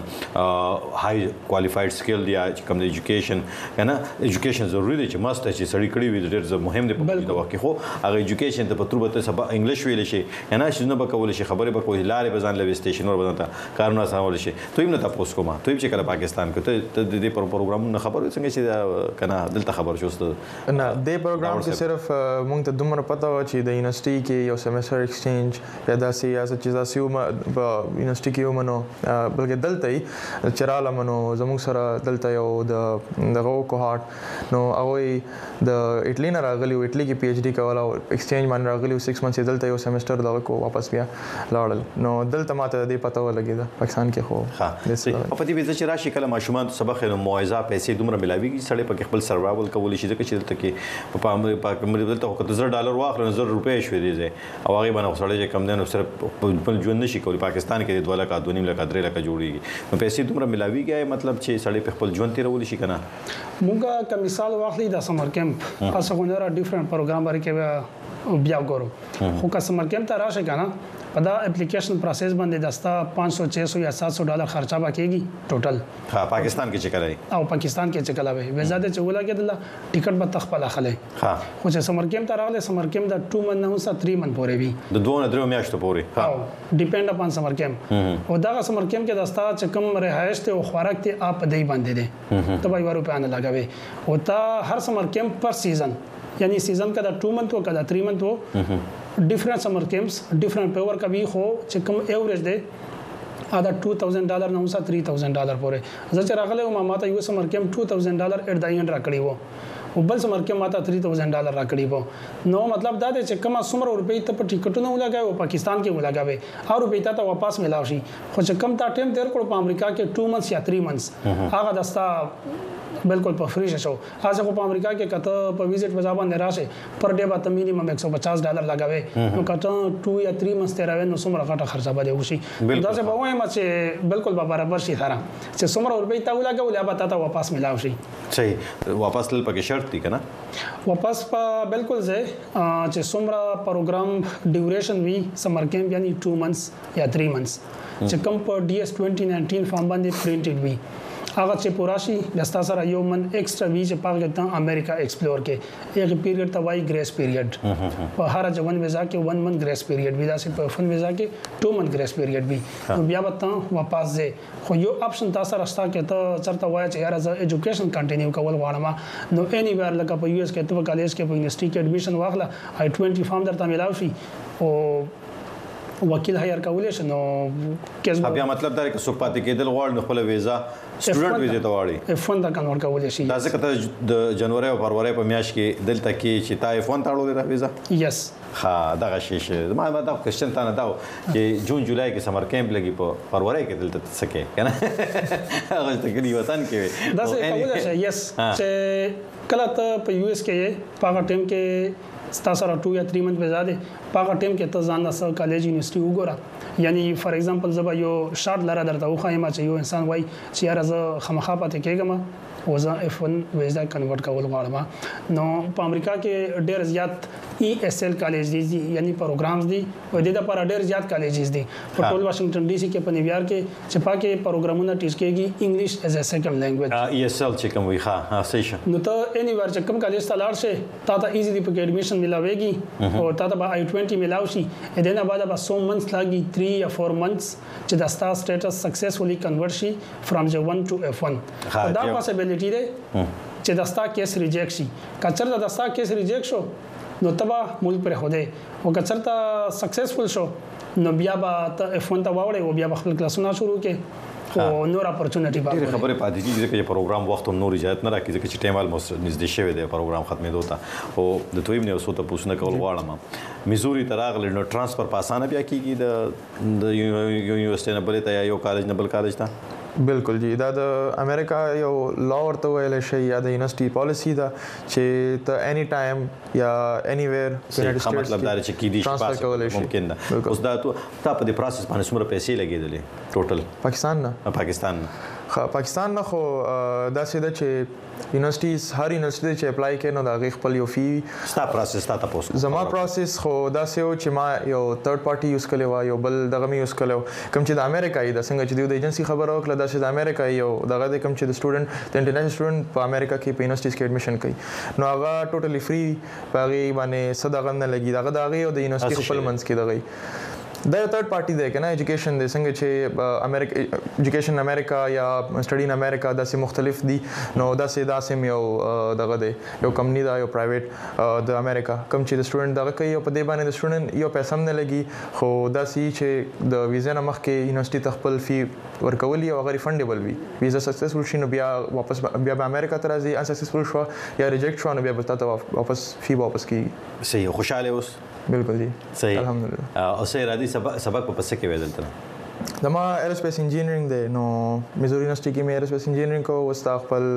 های کوالیفاید سکل دی چې کم دی ایجوکیشن کنه ایجوکیشن ضروری دی چې ماست چې سړی کړی وي ډېر مهم دی په دې وخت کې خو هغه ایجوکیشن ته په تربته سبا انګلیش ویل شي نه چې نه به کول شي خبره به کوی لارې به ځان لوي سټیشن ور بدنته کارونه سمول شي ته یې نه تاسو کومه ته یې چې کله پاکستان کې ته د دې پروګرامونو خبر څنګه چې کنه دلته خبر شوست نه دې پروګرام کې صرف مونږ ته دومره پته و چې د یونیورسيټي کې یو سیمستر ایکسچینج یا داسې یا څه چیزا سیو یونیورسيټي کې ومنو بلکې دلته چراله منو زموږ سره دلته یو د دغه کوهارت نو هغه د اټلی نه راغلی و اټلی کې پی ایچ ډی کوله ایکسچینج باندې راغلی سکس منث دلته یو سیمستر دغه کو واپس بیا لاړل نو دلته ماته دې پته ولګیده پاکستان کې خو ها په دې ویزه چې راشي کله ماشومان سبق نو موعظه پیسې دومره ملاويږي سړی په خپل سروایول کولی شي ځکه چې دلته کې په امریکا کې دلته خو زر ډالر واخلو زر روپۍ شوې دي او هغه باندې سړی چې کم دنو صرف په ژوند نشي کولی پاکستان کې دوه لک دوه نیم لک درې لک جوړیږي نو پیسې دومره ملاويږي مطلب چې سړی په خپل ژوند تیرول شي کنه مونږه کوم مثال واخلې د سمر کیمپ تاسو غوډه ډیفرنٹ پروګرام لري کې بیا ګورو خو کسٹمر کیمپ ته راشه کنه په دا اپلیکیشن پروسس باندې دستا پانچ سو چھ سو یا سات سو ډالر خرچه باکېږي ټوټل ها پاکستان کې چې کړای او پاکستان کې چې کلاوي وزا د چولا کې دله ټیکټ به تخپل اخلي ها خو چې سمر کیمپ ته راغله سمر کیمپ دا two month نه وسه three month پورې وي د دوه نه درو میاشتو پورې ها ډیپند اپان سمر کیمپ او دا سمر کیمپ کې دستا چې کوم رهائش ته او خوراک ته اپ دی باندې دي ته به یو روپیا نه لګوي او تا هر سمر کیمپ پر سیزن یعنی سیزن کا دا two month हो का दा three month हो डिफरेंट समर कैंप्स डिफरेंट पेवर का भी हो چې کوم एवरेज दे ادا two thousand ډالر نه وسه three thousand ډالر پورې زه چې راغله ما ماته یو سمر کیمپ two thousand ډالر اټ د اینډ راکړی وو او بل سمر کیمپ ماته three thousand ډالر راکړی وو نو مطلب دا دی چې کومه سمر روپۍ ته په ټیکټونو ولګای او پاکستان کې ولګاوي او روپۍ ته واپس ملاو شي خو چې کم تا ټیم تیر کړو په امریکا کې two months یا three months هغه دستا بالکل په فری شو هغه په امریکا کې کته په ویزټ وځه باندې راشه پر ډے به مینیمم one hundred fifty ډالر لګاوي نو کته two یا three منث تیراوي نو څومره غټه خرچه بده وشي دا څه به وایم چې بالکل به برابر شي ثاره چې څومره روپۍ تا ولګو یا به تا واپس ملاو شي صحیح واپس تل پکې شرط دي کنه واپس په بالکل زه چې څومره پروګرام ډیوریشن وی سمر کیمپ یعنی two months یا three months چې کوم په ډي ایس twenty nineteen فارم باندې پرینټډ وی هغه چې پوراشي دستا سره یو من ایکسترا وی چې پاک ته امریکا ایکسپلور کې یک پیریډ ته وای ګریس پیریډ په هر ځوان ویزا کې one month ګریس پیریډ وی دا چې په فن ویزا کې two month ګریس پیریډ وی نو بیا وته واپس ځه خو یو اپشن تاسو راستا کې ته چرته وای چې یار از ایجوکیشن کنټینیو کول غواړم نو اني ویر لکه په یو اس کې ته کالج کې په یونیورسيټي کې اډمیشن واخله آی twenty فارم درته ملاوي شي او وکیل هایر کولای شي نو کیس بیا مطلب دا چې سوق پاتې کېدل غواړي نو خپل ویزا سټوډنټ ویزا ته واړي اف one دا کنورټ کولای شي دا ځکه ته د جنوري او فروری په میاشت کې دلته کې چې تا اف one تاړو دا ویزا یس ها دا شي ما دا کوېشن تا نه دا چې جون جولای کې سمر کیمپ لګي په فروری کې دلته سکے کنه هغه ته کې وطن کې دا څه کولای شي یس چې کله ته په یو اس کې په ټیم کې ستاسو را two یا three منث ویزا ده په ټیم کې ته ځان سره کالج یونیورسيټي وګوره یعنی فار ایگزامپل زبا یو شارټ لاره درته وخایم چې یو انسان وای چې یار زه خامخا پاتې کېږم وزه اف ون ویزا کنورټ کول غواړم. نو په امریکا کې ډېر زیات ای اس ال کالج دي یعنی پروګرامز دي او د دې لپاره ډېر زیات کالجز دي په ټول واشنگټن ډي سي کې په نیویارک کې چې پاکه پروګرامونه ټیچ کېږي انګلیش ایز ا سیکنډ لینګویج ای اس ال چې کوم وي ښه صحیح شه. نو ته اني ور چې کوم کالج ته لاړ شې تا ته ایزیلی په ایډمیشن ملاويږي او تا ته به آی ټوینټي ملاوي شي. د دې نه بعد به سو منث لاګي تھری یا فور منثs چې د ستا سټیټس سکسسفولي کنورټ شي فرام جے ون ټو اف ون. دا possibility ده چې د ستا کیس ریجیکټ شي. کچر د ستا کیس ریجیکټ شو نو تبا ملک پر خوده او کچر ته سکسسفل شو نو بیا به ته اف ون ته واوړې او بیا خپل کلاسونه شروع کې او نور اپورچونټی باندې خبره پاتې کیږي چې پروګرام وخت نور اجازه نه راکړي چې ټیم الموس نږدې شوی دی پروګرام ختمېدو ته او د تویم نه وسو ته پوښتنه کول غواړم. میزوري تراغل نو ترانسفر په اسانه بیا کیږي د د یونیورسيټي نه بلې ته یا یو کالج نه بل کالج ته؟ بالکل جی دا د امریکا یو لا ورته ویل شي یا د یونیورسيټي پالیسی دا چې ته اني ټایم یا اني ویر په مطلب دا چې کی دي پاس ممکن ده. اوس دا ته په دې پروسس باندې څومره پیسې لګېدلې ټوټل؟ پاکستان نه پاکستان خو پاکستان نه خو دا سیده چې یونیورسيټیز هر یونیورسيټي چې اپلای کوي نو دا غي خپل یو فی ستا پروسس تا تاسو زما پروسس خو دا سیو چې ما یو تھرد پارټي یوز کړو وا یو بل دغه می یوز کړو کوم چې د امریکا ای د څنګه چې د ایجنسی خبره وکړه دا چې د امریکا یو دغه د کوم چې د سټوډنټ د انټرنیشنل سټوډنټ په امریکا کې په یونیورسيټیز کې ایډمیشن کوي نو هغه ټوټلی فری باغي باندې صدقه نه لګي دغه دغه او د یونیورسيټي خپل منځ کې دغه دا یو تھرد پارټي دی کنه ایجوکیشن د څنګه چې امریکا ایجوکیشن امریکا یا سټډي ان امریکا داسې مختلف دي نو داسې داسې یو دغه دی یو کمپنی دا یو پرایویټ د امریکا کوم چې د سټوډنټ دغه کوي او په دې باندې د سټوډنټ یو پیسې هم نه لګي خو داسې چې د ویزا نه مخکې یونیورسيټي تخپل فی ورکولي او غیر فندبل وي ویزا سکسسفل شي نو بیا واپس بیا به امریکا ته راځي ان سکسسفل شو یا ریجیکټ شو نو بیا به تاسو واپس فی واپس کیږي. صحیح خوشاله اوس بالکل جی صحیح الحمدلله. او سه رادي سبق سبق په پسې کې ویل تل دما ایروسپیس انجینرینګ دی نو میزوري یونیورسيټي کې مې ایروسپیس انجینرینګ کو وستا خپل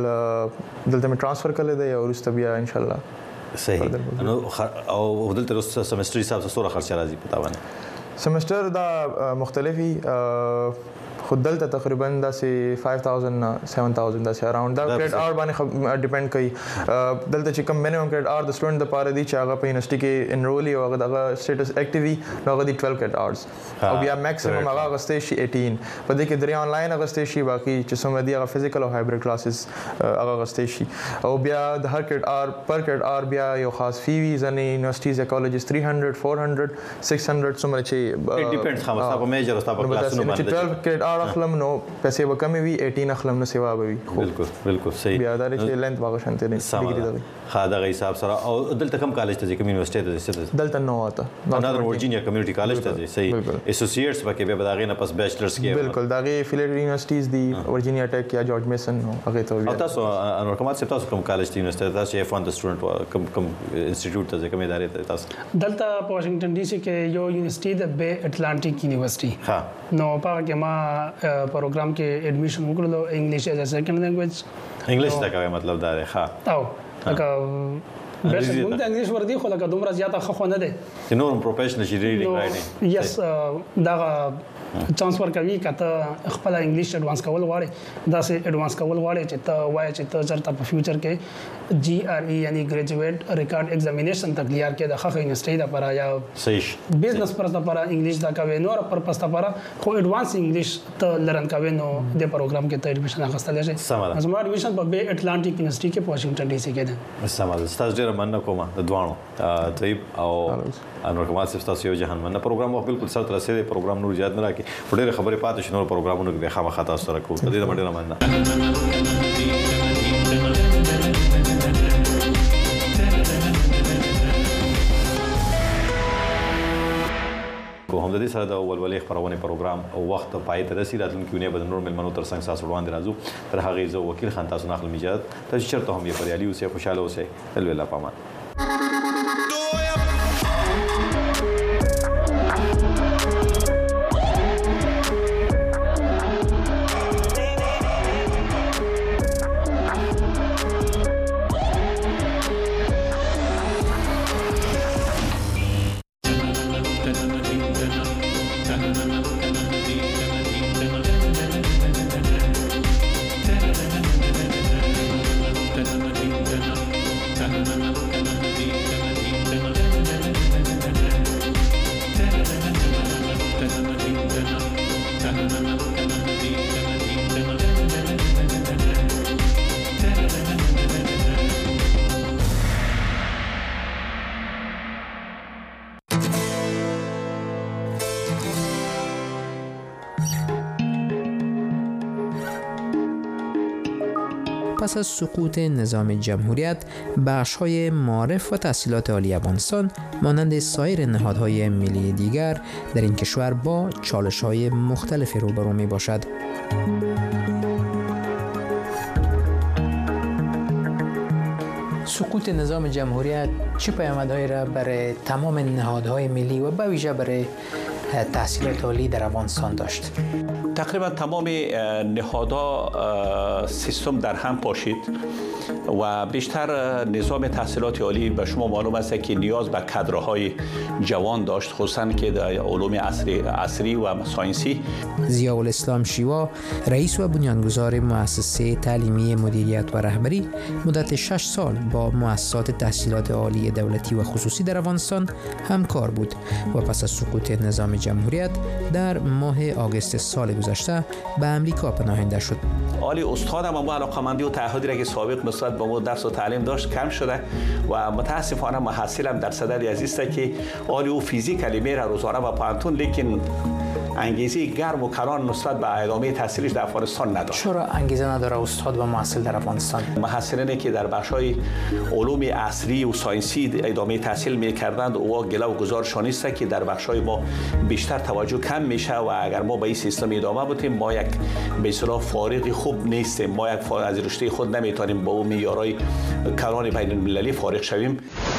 دلته مې ټرانسفر کړل دی او ورسته بیا ان شاء الله صحیح نو او دلته رس سمستر حساب سره خرچ راځي پتا باندې سمستر دا مختلفي خود دلته تقریبا داسې five thousand seven thousand داسې اراوند دا کریډ اور باندې ډیپند کوي دلته چې کوم مینیمم کریډ اور د سټوډنټ لپاره دی چې هغه په یونیورسيټي کې انرولي او هغه سټیټس اکټیوي نو هغه دی twelve کریډ اورز او بیا میکسیمم هغه غستې شي eighteen په دې کې درې آنلاین غستې شي باقي چې سم دی هغه فزیکل او هایبرید کلاسز هغه غستې شي او بیا د هر کریډ اور پر کریډ اور بیا یو خاص فی وی ځنې یونیورسيټیز یا کالجز three hundred four hundred six hundred څومره چې اټ ډیپندز خامخا په میجر او تاسو په کلاسونو باندې twelve کریډ اور اخلم نو پیسې به کمې وي eighteen اخلم نو سیوا به وي. بالکل بالکل صحیح بیا دا چې لینث واغ شانته دي ډیګری دی خا دا حساب سره او دلته کوم کالج ته کوم یونیورسيټي ته دلته نو آتا نادر ورجینیا کمیونټي کالج ته صحیح اسوسییټس پکې به داغه نه پس بیچلرز کې بالکل داغه افیلیټ یونیورسيټیز دي ورجینیا ټیک یا جورج میسن نو هغه ته او تاسو انور کومات څه تاسو کوم کالج ته یونیورسيټي تاسو اف ون د سټوډنټ کوم کوم انسټیټیوټ ته کوم ادارې ته تاسو دلته په واشنگټن ډي سي کې یو یونیورسيټي د بے اټلانټیک یونیورسيټي ها نو په کې ما پروګرام کې ایډمیشن وکړلو انګلیش ایز ا سیکنډ لینګویج انګلیش دا کوي مطلب دا دی ها او لکه بیسیک موږ د انګلیش وردی خو لکه دومره زیاته خو نه ده چې نور پروفیشنل شي ریډینګ رائټینګ یس دا چانس ورکوي کته خپل انګلیش اډوانس کول غواړي دا سه اډوانس کول غواړي چې ته وای چې ته چرته په فیوچر کې جی آر ای یعنی ګریجویټ ریکارډ ایگزامینیشن تک کلیئر کې د خخ یونیورسيټي د لپاره یا صحیح بزنس پر لپاره انګلیش دا کوي نور پر پس لپاره خو اډوانس انګلیش ته لرن کوي نو د پروګرام کې ته ایډمیشن اخستل شي زما ایډمیشن په بے اټلانټیک یونیورسيټي کې په واشنگټن ډي سي کې ده. سمه تاسو ډیر مننه کوم د دوانو طيب او انور کمال صاحب تاسو یو جهان مننه پروګرام مو بالکل سره تر رسیدي پروګرام نور زیات نه راکې ډېر خبرې پاتې شنو پروګرامونو کې خامخا تاسو سره کوم د دې ډېر مننه. په هم د دې سره د ولولې خبرونه پروګرام او وخت پای ته رسیدل راتلونکي ونه به نور ملمنو تر څنګه تاسو وړاندې راځو تر هغه زه وکیل خان تاسو ناخل میجاد تاسو چرته هم یې پريالي اوسه خوشاله اوسه الولا پامان. پس از سقوط نظام جمهوریت بخش‌های معارف و تحصیلات عالی افغانستان مانند سایر نهادهای ملی دیگر در این کشور با چالش‌های مختلفی روبرو می‌باشد. سقوط نظام جمهوریت چه پیامدهایی را برای تمام نهادهای ملی و به ویژه برای تحصیلات عالی در افغانستان داشت؟ تقریبا تمام نهادها سیستم در هم پاشید و بیشتر نظام تحصیلات عالی به شما معلوم است که نیاز به کادرهای جوان داشت، خصوصا که در علوم عصری, عصری و ساینسی. ضیاءالاسلام شیوا، رئیس و بنیانگذار مؤسسه تعلیمی مدیریت و رهبری، مدت شش سال با مؤسسات تحصیلات عالی دولتی و خصوصی در افغانستان همکار بود و پس از سقوط نظام جمهوریت در ماه آگوست سال گذشته به امریکا پناهنده شد. عالی استادم اما علاقمندی و تعهدی را که سابق نسبت به ما درس و تعلیم داشت کم شده و متاسفانه محصلم در صدد عزیز است که عالی و فیزیکالی میره روزانه و پانتون، لیکن انگیزه گرم و کلان نسبت به ادامه تحصیلش در افغانستان نداشت. چرا انگیزه نداره استاد و محصل در افغانستان؟ محصلانی که در بخش‌های علوم عصری و ساینسی ادامه تحصیل می‌کردند او گله و گزارشان است که در بخش‌های ما بیشتر توجه کم میشه و اگر ما به این سیستم ادامه بدیم ما یک به اصطلاح فارغ خوب نیستیم، ما یک از رشته خود نمیتونیم با اون معیارهای کلان بین المللی فارغ شویم.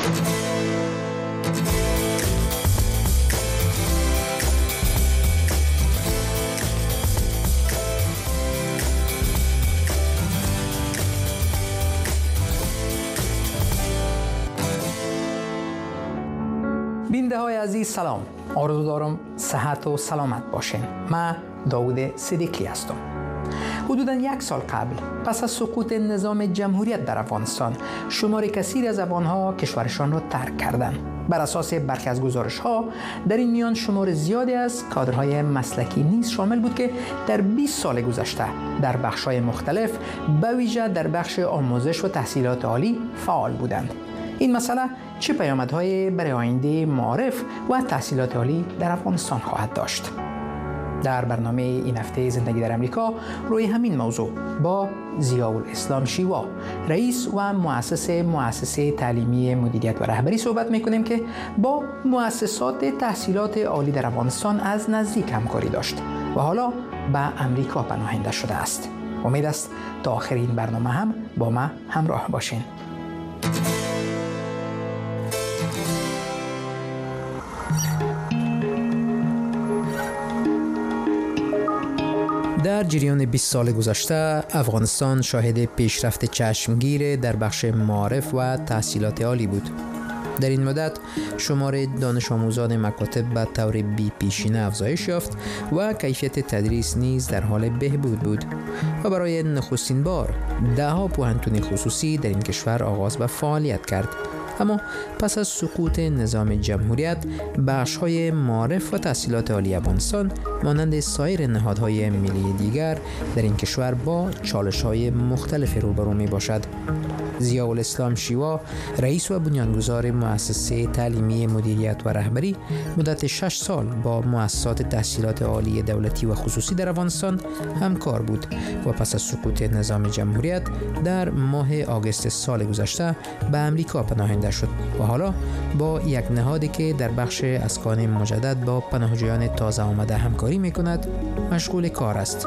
بیننده های عزیز سلام، آرزو دارم صحت و سلامت باشین. من داوود صدیقی هستم. حدوداً یک سال قبل پس از سقوط نظام جمهوریت در افغانستان شمار کثیر از افغان‌ها کشورشان را ترک کردند. بر اساس برخی از گزارش‌ها در این میان شمار زیادی از کادرهای مسلکی نیز شامل بود که در بیست سال گذشته در بخش‌های مختلف به ویژه در بخش آموزش و تحصیلات عالی فعال بودند. این مسئله چه پیامدهایی برای آینده معارف و تحصیلات عالی در افغانستان خواهد داشت؟ در برنامه این هفته زندگی در امریکا روی همین موضوع با ضیاءالاسلام شیوا، رئیس و مؤسس مؤسسه تعلیمی مدیریت و رهبری صحبت می‌کنیم که با مؤسسات تحصیلات عالی در افغانستان از نزدیک همکاری داشت و حالا به امریکا پناهنده شده است. امید است تا آخر این برنامه هم با ما همراه باشین. در جریان بیست سال گذشته افغانستان شاهد پیشرفت چشمگیر در بخش معارف و تحصیلات عالی بود. در این مدت شمار دانش آموزان مکاتب به طور بی پیشینه افزایش یافت و کیفیت تدریس نیز در حال بهبود بود و برای نخستین بار ده‌ها پوهنتون خصوصی در این کشور آغاز به فعالیت کرد. اما پس از سقوط نظام جمهوریت بخش‌های معارف و تحصیلات عالی افغانستان مانند سایر نهادهای ملی دیگر در این کشور با چالش‌های مختلفی روبرو می‌باشد. ضیاءالاسلام شیوا، رئیس و بنیانگذار مؤسسه تعلیمی مدیریت و رهبری، مدت شش سال با مؤسسات تحصیلات عالی دولتی و خصوصی در افغانستان همکار بود و پس از سقوط نظام جمهوریت در ماه آگوست سال گذشته به امریکا پناهنده شد و حالا با یک نهادی که در بخش اسکان مجدد با پناهجویان تازه آمده همکاری می‌کند مشغول کار است.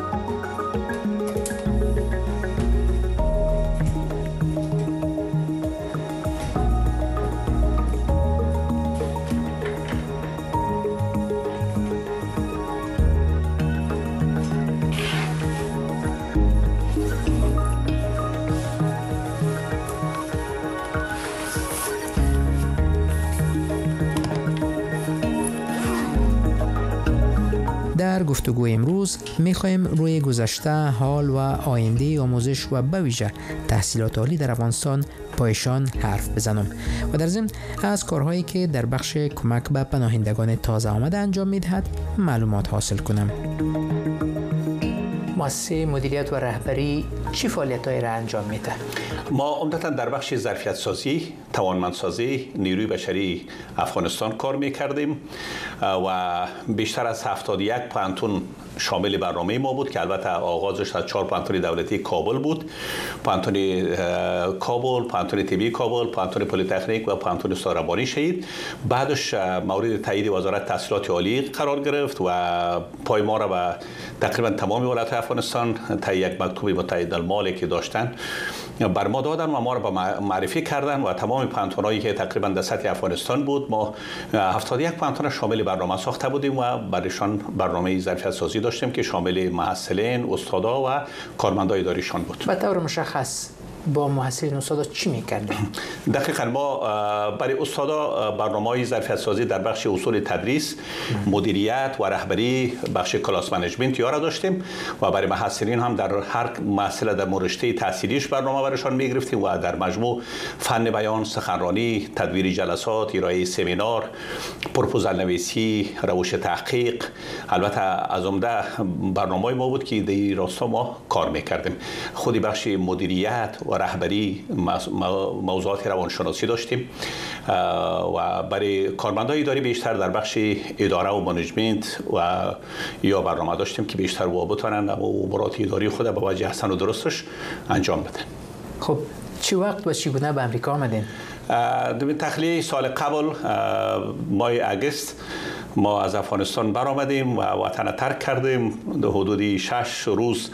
در گفتگو امروز می‌خوایم روی گذشته، حال و آینده آموزش و به ویژه تحصیلات عالی در افغانستان پایشان حرف بزنم و در ضمن از کارهایی که در بخش کمک به پناهندگان تازه آمده انجام می‌دهد معلومات حاصل کنم. مؤسسه مدیریت و رهبری چه فعالیت‌هایی را انجام می‌دهد؟ ما عمدتاً در بخش ظرفیت سازی توانمندسازی نیروی بشری افغانستان کار میکردیم و بیشتر از هفتاد و یک پانتون شامل برنامه ما بود که البته آغازش از چهار پانتون دولتی کابل بود، پانتون کابل، پانتون طبی کابل، پانتون پلی تکنیک و پانتون استاد ربانی شهید. بعدش مورد تایید وزارت تحصیلات عالی قرار گرفت و پای ما را به تقریبا تمام ولایت افغانستان تا یک مکتوب متحد المال که داشتن بر ما دادن و ما را به معرفی کردن و تمام پانتونایی که تقریبا در سطح افغانستان بود ما هفتاد و یک پانتون شامل برنامه ساخته بودیم و برایشان برنامه ظرفیت سازی داشتیم که شامل محصلین، استادا و کارمندای اداریشان بود. به طور مشخص با محصلین استادا چی می‌کردیم؟ دقیقاً ما برای استادا برنامه‌های ظرفیت سازی در بخش اصول تدریس، مدیریت و رهبری، بخش کلاس منیجمنت یارا داشتیم و برای محصلین هم در هر محصل در رشته تحصیلیش برنامه برایشان می‌گرفتیم و در مجموع فن بیان، سخنرانی، تدویر جلسات، ارائه سمینار، پروپوزال نویسی، روش تحقیق، البته از عمده برنامه‌های ما بود که در این راستا ما کار می‌کردیم. خودی بخش مدیریت و رهبری موضوعات روانشناسی داشتیم و برای کارمندان اداری بیشتر در بخش اداره و منیجمنت و یا برنامه داشتیم که بیشتر و بتونن امورات اداری خود به وجه احسن و درستش انجام بدن. خب چی وقت و چگونه به امریکا آمدین؟ در تخلیه سال قبل ماه اگست ما از افغانستان برآمدیم و وطن ترک کردیم. در حدود شش روز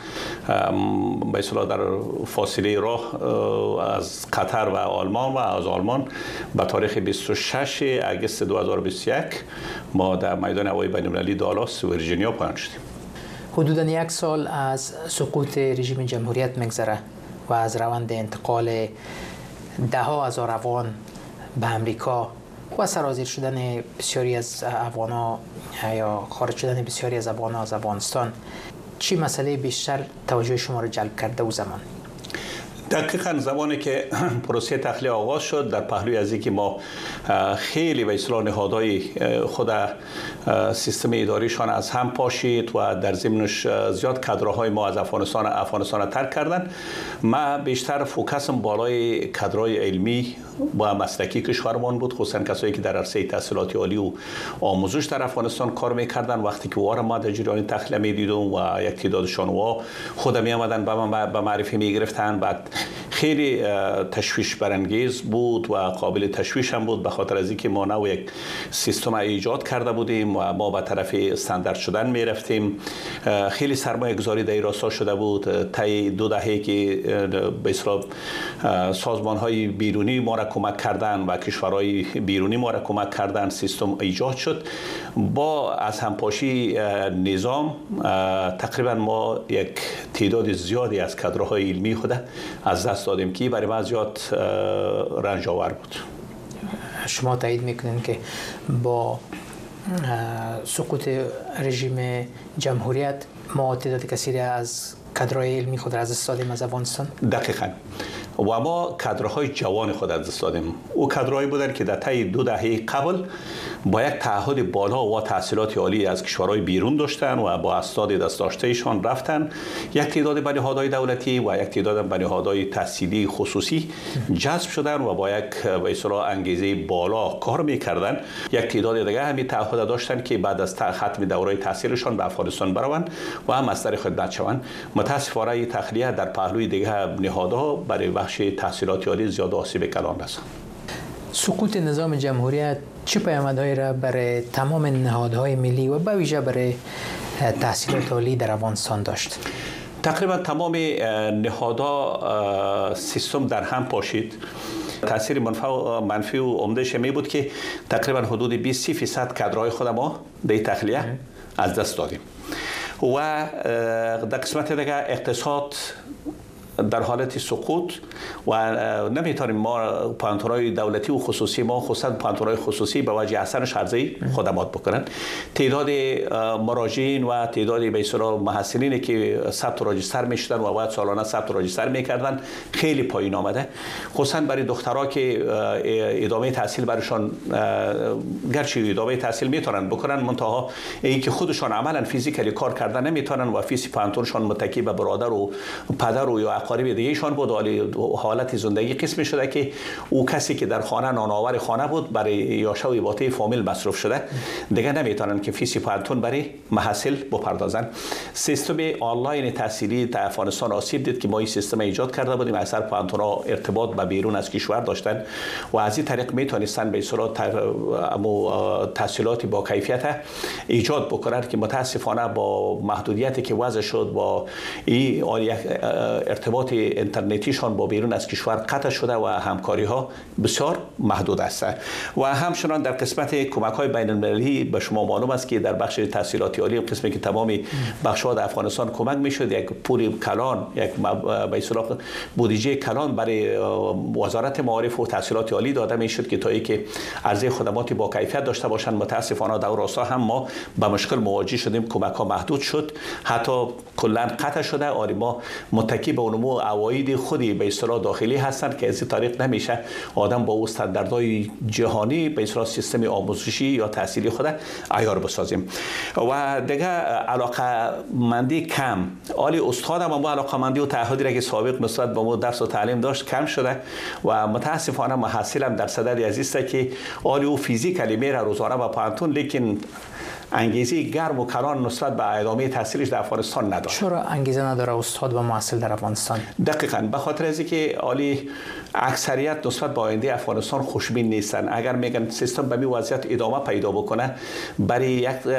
به اصطلاح در فاصله راه از قطر و آلمان و از آلمان به تاریخ بیست و شش اگست دو هزار و بیست و یک ما در میدان هوایی بین‌المللی دالاس ویرجینیا پایان شدیم. حدوداً یک سال از سقوط رژیم جمهوریت میگذره و از روند انتقال ده ها هزار افغان به امریکا و سرازیر شدن بسیاری از افغان‌ها یا خارج شدن بسیاری از افغان‌ها از افغانستان، چی مسئله بیشتر توجه شما را جلب کرده او زمان؟ دقیقاً زمانی که پروسه تخلیه آغاز شد در پهلوی از اینکه ما خیلی به اصطلاح نهادهای خود سیستم اداریشان از هم پاشید و در ضمنش زیاد کادرهای ما از افغانستان افغانستان ترک کردن، ما بیشتر فوکسم بالای کادرهای علمی و مسلکی کشورمان بود، خصوصا کسایی که در عرصه تحصیلات عالی و آموزش در افغانستان کار میکردن. وقتی که وارم ما در جریان تخلیه میدیدم و یک تعدادشان و خود می آمدن به من به معرفی میگرفتن، بعد خیلی تشویش برانگیز بود و قابل تشویش هم بود به خاطر از اینکه ما نو یک سیستم ایجاد کرده بودیم و ما به طرف استاندارد شدن می رفتیم. خیلی سرمایه گذاری در این راستا شده بود. طی دو دهه که به اصطلاح سازمان های بیرونی ما را کمک کردن و کشورهای بیرونی ما را کمک کردن، سیستم ایجاد شد. با از همپاشی نظام تقریبا ما یک تعداد زیادی از کادرهای علمی خود از دست دادیم که برای بعضیات رنج آور بود. شما تایید میکنین که با سقوط رژیم جمهوریت ما تعداد کثیری از کادرهای علمی خود را از دست دادیم از افغانستان؟ دقیقاً. و ما کادرهای جوان خود از دست دادیم. او کادرهایی بودند که در طی دو دهه قبل با یک تعهد بالا و تحصیلات عالی از کشورهای بیرون داشتن و با اسناد دست‌داشته‌شان رفتن. یک تعداد به نهادهای دولتی و یک تعداد به نهادهای تحصیلی خصوصی جذب شدن و با یک به اصطلاح انگیزه بالا کار می‌کردن. یک تعداد دیگه همین تعهد داشتن که بعد از ختم دوره تحصیلشان به افغانستان بروند و هم مصدر خدمت شوند. متأسفانه این تخلیه در پهلوی دیگه نهادها برای بخش تحصیلات عالی زیاد آسیب کلان رساند. سقوط نظام جمهوریت چه پیامدهایی را برای تمام نهادهای ملی و به ویژه برای تحصیلات عالی در افغانستان داشت؟ تقریبا تمام نهادها سیستم در هم پاشید. تاثیر منفی و عمده‌اش می بود که تقریبا حدود بیست درصد کادرهای خود ما در تخلیه از دست دادیم و در قسمت دیگه اقتصاد در حالت سقوط و نمیتونیم ما پانتونای دولتی و خصوصی ما خصوصا پانتونای خصوصی به وجه احسنش عرضه خدمات بکنن. تعداد مراجعین و تعداد به اصطلاح محصلینی که ثبت راجستر میشدن و باید سالانه ثبت راجستر میکردن خیلی پایین آمده، خصوصا برای دخترها که ادامه تحصیل برشان گرچه ادامه تحصیل میتونن بکنن منتها ای که خودشان عملا فیزیکلی کار کردن نمیتونن و فیس پانتونشان متکی به برادر و پدر و یا اقارب دیگهشان بود. حالت زندگی قسمی شده که او کسی که در خانه نانآور خانه بود برای یاشه و باطه فامیل مصروف شده، دیگه نمیتونن که فیس پانتون برای محصل بپردازن. سیستم آنلاین تحصیلی در افغانستان آسیب دید که ما این سیستم ایجاد کرده بودیم. اکثر پانتون‌ها ارتباط با بیرون از کشور داشتن و از این طریق میتونستن به اصطلاح تحصیلات با کیفیت ایجاد بکنن که متاسفانه با محدودیتی که وضع شد با این ارتباط اینترنتیشان با بیرون از کشور قطع شده و همکاری ها بسیار محدود است. و همچنان در قسمت کمک های بین المللی به شما معلوم است که در بخش تحصیلاتی عالی قسمی که تمام بخش ها در افغانستان کمک میشد، یک پول کلان، یک به اصطلاح بودجه کلان برای وزارت معارف و تحصیلات عالی داده میشد که تا اینکه عرضه خدماتی با کیفیت داشته باشند. متاسفانه در راستا هم ما به مشکل مواجه شدیم، کمک ها محدود شد، حتی کلا قطع شده. آری ما متکی به نمو عواید خودی به اصطلاح داخلی هستند که از این طریق نمیشه آدم با استانداردهای جهانی به اصطلاح سیستم آموزشی یا تحصیلی خود عیار بسازیم. و دیگه علاقه مندی کم، آلی استاد هم با علاقه مندی و تعهدی را که سابق نسبت به ما درس و تعلیم داشت کم شده و متاسفانه محصل هم در صدد عزیز است که آلی او فیزیکلی میره روزانه با پانتون، لیکن انگیزه گرم و کلان نسبت به ادامه تحصیلش در افغانستان نداره. چرا انگیزه نداره استاد و محصل در افغانستان؟ دقیقاً به خاطر از اینکه عالی اکثریت نسبت به آینده افغانستان خوشبین نیستن. اگر میگن سیستم به این وضعیت ادامه پیدا بکنه، برای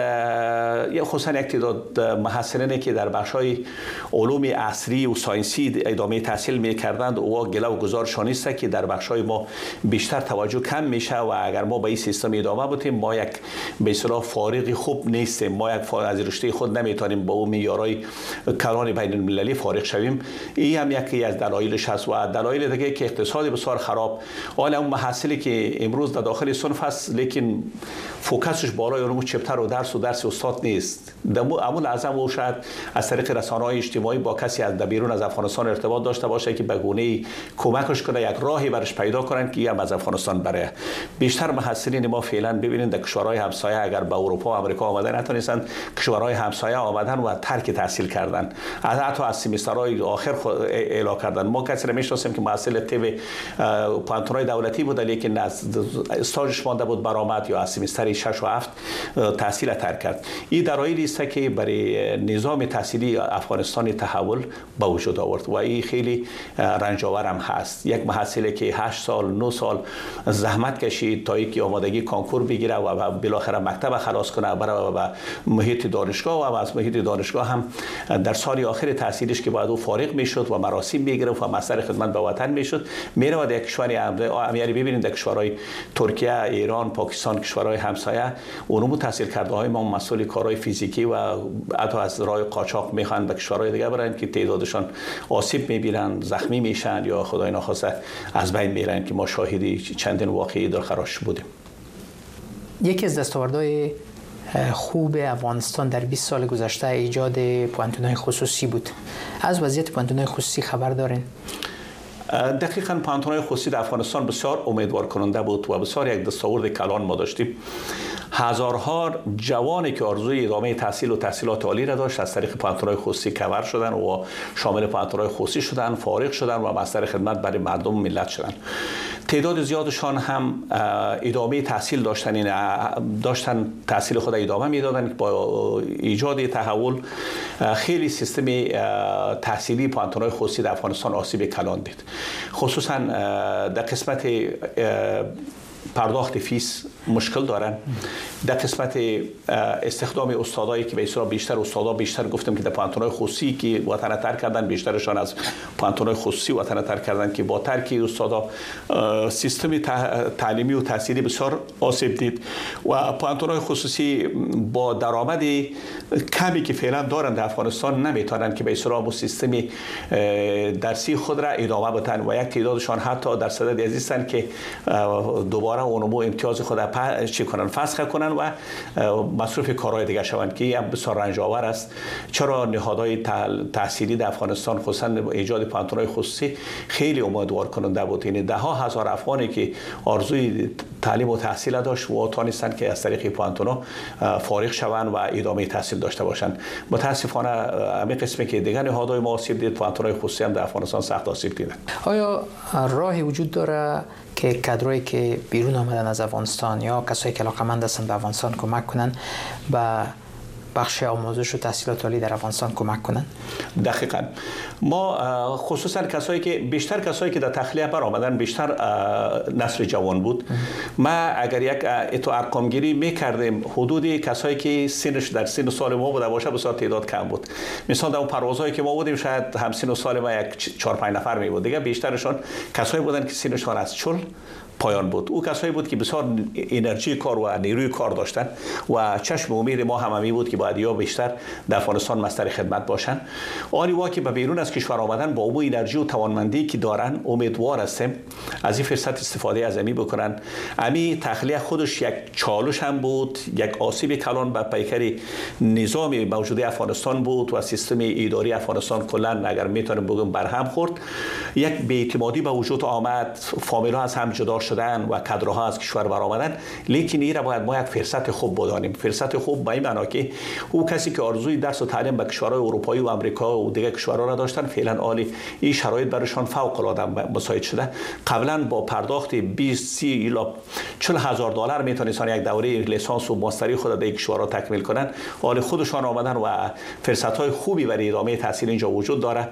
یک خصوصا یک تعداد محصلینی که در بخش‌های علوم عصری و ساینسی ادامه تحصیل می‌کردند او گله و گزارشان است که در بخش‌های ما بیشتر توجه کم میشه و اگر ما به این سیستم ادامه بدیم ما یک به اصطلاح فارغ خوب نیستیم، ما یک از رشته خود نمیتونیم با اون معیارهای کلان بین المللی فارغ شویم. این هم یکی از دلایلش هست. و دلایل دیگه که اقتصادی بسیار خراب، حالا اون محصلی که امروز در داخل صنف است لیکن فوکسش بالای اون چپتر و درس و درس استاد نیست، اما لازم او شاید از طریق رسانه‌های اجتماعی با کسی از بیرون از افغانستان ارتباط داشته باشه که به گونه‌ای کمکش کنه، یک راهی برش پیدا کنن که هم از افغانستان بره. بیشتر محصلین ما فعلا ببینید در کشورهای همسایه اگر به اروپا و آمریکا آمدن نتونستن، کشورهای همسایه آمدن و ترک تحصیل کردن، حتی از سمسترهای آخر اعلام کردن. ما کسی را میشناسیم که محصل طب پانتونای دولتی بود لیکن از استاژش مانده بود برآمد یا از سمستر شش و هفت تحصیل ترک کرد. این دلایلی است که برای نظام تحصیلی افغانستان تحول به وجود آورد و این خیلی رنج آور هم هست. یک محصلی که هشت سال نه سال زحمت کشید تا اینکه آمادگی کنکور بگیره و بالاخره مکتب خلاص کنه برای و محیط دانشگاه و از محیط دانشگاه هم در سال آخر تحصیلش که بعد او فارغ میشد و مراسم میگرفت و مصدر خدمت به وطن میشد، میره و در کشور امیری ببینید در کشورهای ترکیه، ایران، پاکستان، کشورهای همسایه اونمو تحصیل کرده های ما مسئول کارهای فیزیکی و حتی از راه قاچاق میخوان به کشورهای دیگه برن که تعدادشان آسیب میبینن، زخمی میشن یا خدای نخواسته از بین میرن که ما شاهدی چندین واقعی دلخراش بودیم. یکی از دستاوردهای خوب افغانستان در بیست سال گذشته ایجاد پوانتون‌های خصوصی بود. از وضعیت پوانتون‌های خصوصی خبر دارین؟ دقیقاً پوانتون‌های خصوصی در افغانستان بسیار امیدوار کننده بود و بسیار یک دستاورد کلان ما داشتیم. هزارها جوانی که آرزوی ادامه تحصیل و تحصیلات عالی را داشت از طریق پوانتون‌های خصوصی کاور شدن و شامل پوانتون‌های خصوصی شدن، فارغ شدن و مصدر خدمت برای مردم ملت شدن. تعداد زیادشان هم ادامه تحصیل داشتن داشتن تحصیل خود ادامه میدادن. با ایجاد تحول خیلی سیستم تحصیلی پوانتون‌های خصوصی در افغانستان آسیب کلان دید، خصوصا در قسمت پرداخت فیس مشکل دارن، در قسمت استخدام استادایی که به اصطلاح بیشتر استادا بیشتر گفتم که در پوانتون‌های خصوصی که وطن ترک کردن، بیشترشان از پوانتون‌های خصوصی وطن ترک کردن که با ترک استادا سیستم تعلیمی و تحصیلی بسیار آسیب دید و پوانتون‌های خصوصی با درآمد کمی که فعلا دارند در افغانستان نمیتونن که به اصطلاح با سیستم درسی خود را ادامه بدن و یک تعدادشان حتی در صدد عزیزن که دوباره دوباره اونمو امتیاز خود را چی کنن فسخ کنن و مصروف کارهای دیگه شوند که این بسیار رنج آور است. چرا نهادهای تحصیلی در افغانستان خصوصا ایجاد پانتونهای خصوصی خیلی امیدوار کننده بود. یعنی ده ها هزار افغانی که آرزوی تعلیم و تحصیل داشت و توانستند که از طریق پانتونا فارغ شوند و ادامه تحصیل داشته باشند. متاسفانه همین قسمی که دیگر نهادهای ما آسیب دید، پانتونهای خصوصی هم در افغانستان سخت آسیب دیدند. آیا راهی وجود داره که کادرایی که بیرون آمدن از افغانستان یا کسایی که علاقه‌مند هستند به افغانستان کمک کنن به بخش آموزش و تحصیلات عالی در افغانستان کمک کنن؟ دقیقاً ما خصوصا کسایی که بیشتر کسایی که در تخلیه بر آمدن بیشتر نسل جوان بود. ما اگر یک اتو ارقام گیری میکردیم حدودی کسایی که سنش در سن و سال ما بوده باشه بسیار تعداد کم بود. مثلا در اون پروازهایی که ما بودیم شاید هم سن و سال ما یک چهار پنج نفر می بود. دیگه بیشترشون کسایی بودن که سنشون از چهل پایان بود. او کسایی بود که بسیار انرژی کار و نیروی کار داشتن و چشم امید ما هم همی بود که باید یا بیشتر در افغانستان مستر خدمت باشن. آنی وا که به بیرون از کشور آمدن با او انرژی و توانمندی که دارن امیدوار هستیم از این فرصت استفاده از امی بکنن. امی تخلیه خودش یک چالش هم بود، یک آسیب کلان به پیکر نظام موجود افغانستان بود و سیستم اداری افغانستان کلا اگر میتونیم بگم برهم خورد. یک بی‌اعتمادی به وجود آمد، فامیل‌ها از هم جدا شدن و کادرها از کشور برآمدن. لیکن این را باید ما یک فرصت خوب بدانیم. فرصت خوب به این معنا که او کسی که آرزوی درس و تعلیم به کشورهای اروپایی و آمریکا و دیگر کشورها را داشتن فعلا عالی این شرایط برایشان فوق العاده مساعد شده. قبلا با پرداخت بیست سی الی چهل هزار دلار میتونستن یک دوره لیسانس و ماستری خود در کشورها تکمیل کنن. حال خودشان آمدن و فرصت های خوبی برای ادامه تحصیل اینجا وجود داره.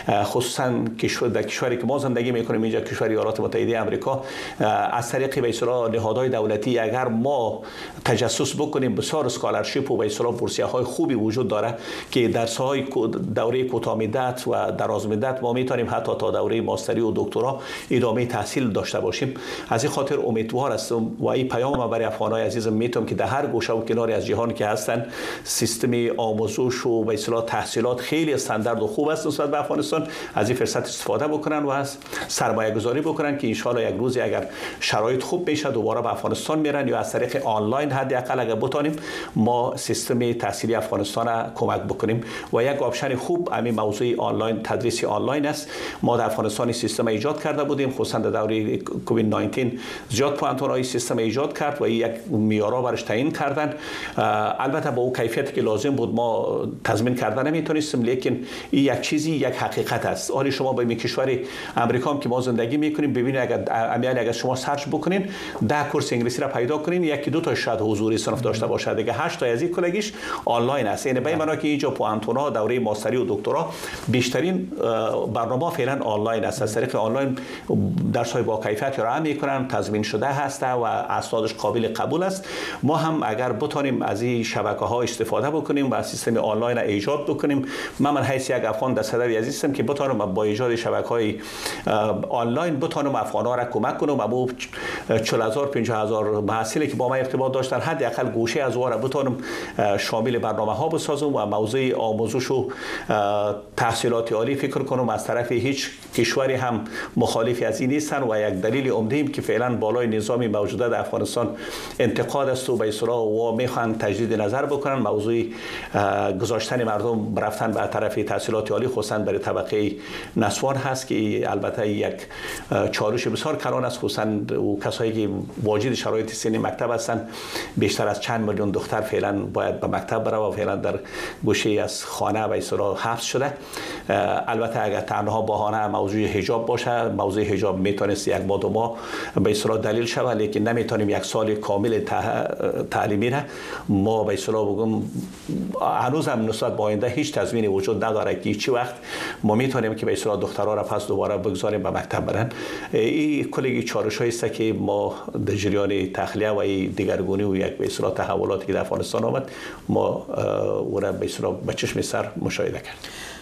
خصوصا کشور در کشوری که ما زندگی میکنیم اینجا کشور ایالات متحده آمریکا از طریق به اصطلاح نهادهای دولتی اگر ما تجسس بکنیم بسیار اسکالرشیپ و به اصطلاح بورسیه‌های خوبی وجود داره که درس‌های دوره کوتاه مدت و دراز مدت ما میتونیم حتی تا دوره ماستری و دکترا ادامه تحصیل داشته باشیم. از این خاطر امیدوار هستم و این پیام برای افغانای عزیزم میتونم که در هر گوشه و کناری از جهان که هستن سیستم آموزش و به اصطلاح تحصیلات خیلی استاندارد و خوب است نسبت به افغانستان. از این فرصت استفاده بکنن و از سرمایه گذاری بکنن که ان شاء الله یک روزی اگر شرایط خوب میشه دوباره به افغانستان میرن یا از طریق آنلاین حداقل اگر بتونیم ما سیستم تحصیلی افغانستان را کمک بکنیم و یک آپشن خوب همین موضوع آنلاین تدریس آنلاین است. ما در افغانستان سیستم ایجاد کرده بودیم خصوصا در دوره کووید نوزده زیاد پوانتونای سیستم ایجاد کرد و یک معیارها برش تعیین کردن. البته با اون کیفیتی که لازم بود ما تضمین کردن نمیتونستیم، لیکن این یک چیزی یک حقیقت است. آری شما به کشور امریکا که ما زندگی میکنیم ببینید اگر امیال اگر شما سرچ بکنین ده کورس انگلیسی را پیدا کنین یکی دو تا شاید حضوری صنف داشته باشه، دیگه هشت تا از این کلگیش آنلاین است. یعنی به این معنی که اینجا پوانتونا دوره ماستری و دکترا بیشترین برنامه فعلا آنلاین است. از طریق آنلاین درس های با کیفیت را هم میکنن، تضمین شده هست و اسنادش قابل قبول است. ما هم اگر بتونیم از این شبکه ها استفاده بکنیم و سیستم آنلاین را ایجاد بکنیم، من من حیث یک افغان در صدر عزیزم که بتونم با ایجاد شبکه های آنلاین بتونم افغانا را کمک کنم و ابو چهل هزار پنجاه هزار محصولی که با ما ارتباط داشتن حداقل گوشه از واره بتونم شامل برنامه ها بسازم و موضوع آموزش و تحصیلات عالی فکر کنم از طرف هیچ کشوری هم مخالف از این نیستن و یک دلیل عمده ایم که فعلا بالای نظامی موجوده در افغانستان انتقاد است و به اصطلاح و میخوان تجدید نظر بکنن موضوع گذاشتن مردم رفتن به طرف تحصیلات عالی خصوصا برای طبقه نسوان هست که البته یک چالش بسیار کلان است خصوصا و کسایی که واجد شرایط سنی مکتب هستند. بیشتر از چند میلیون دختر فعلا باید به مکتب بره و فعلا در گوشه از خانه به اصطلاح حبس شده. البته اگر تنها بهانه موضوع حجاب باشه، موضوع حجاب میتونست یک ماه دو ماه به اصطلاح دلیل شود، لیکن نمیتونیم یک سال کامل تعلیمی را ما به اصطلاح بگم هنوز هم نسبت به آینده هیچ تضمینی وجود نداره که چه وقت ما میتونیم که به اصطلاح دخترها را پس دوباره بگذاریم به مکتب برن. این کلی چالش‌هایی است که ما در جریان تخلیه و دیگرگونی و یک به اصطلاح تحولاتی که در افغانستان آمد ما او را به اصطلاح به چشم سر مشاهده کرد.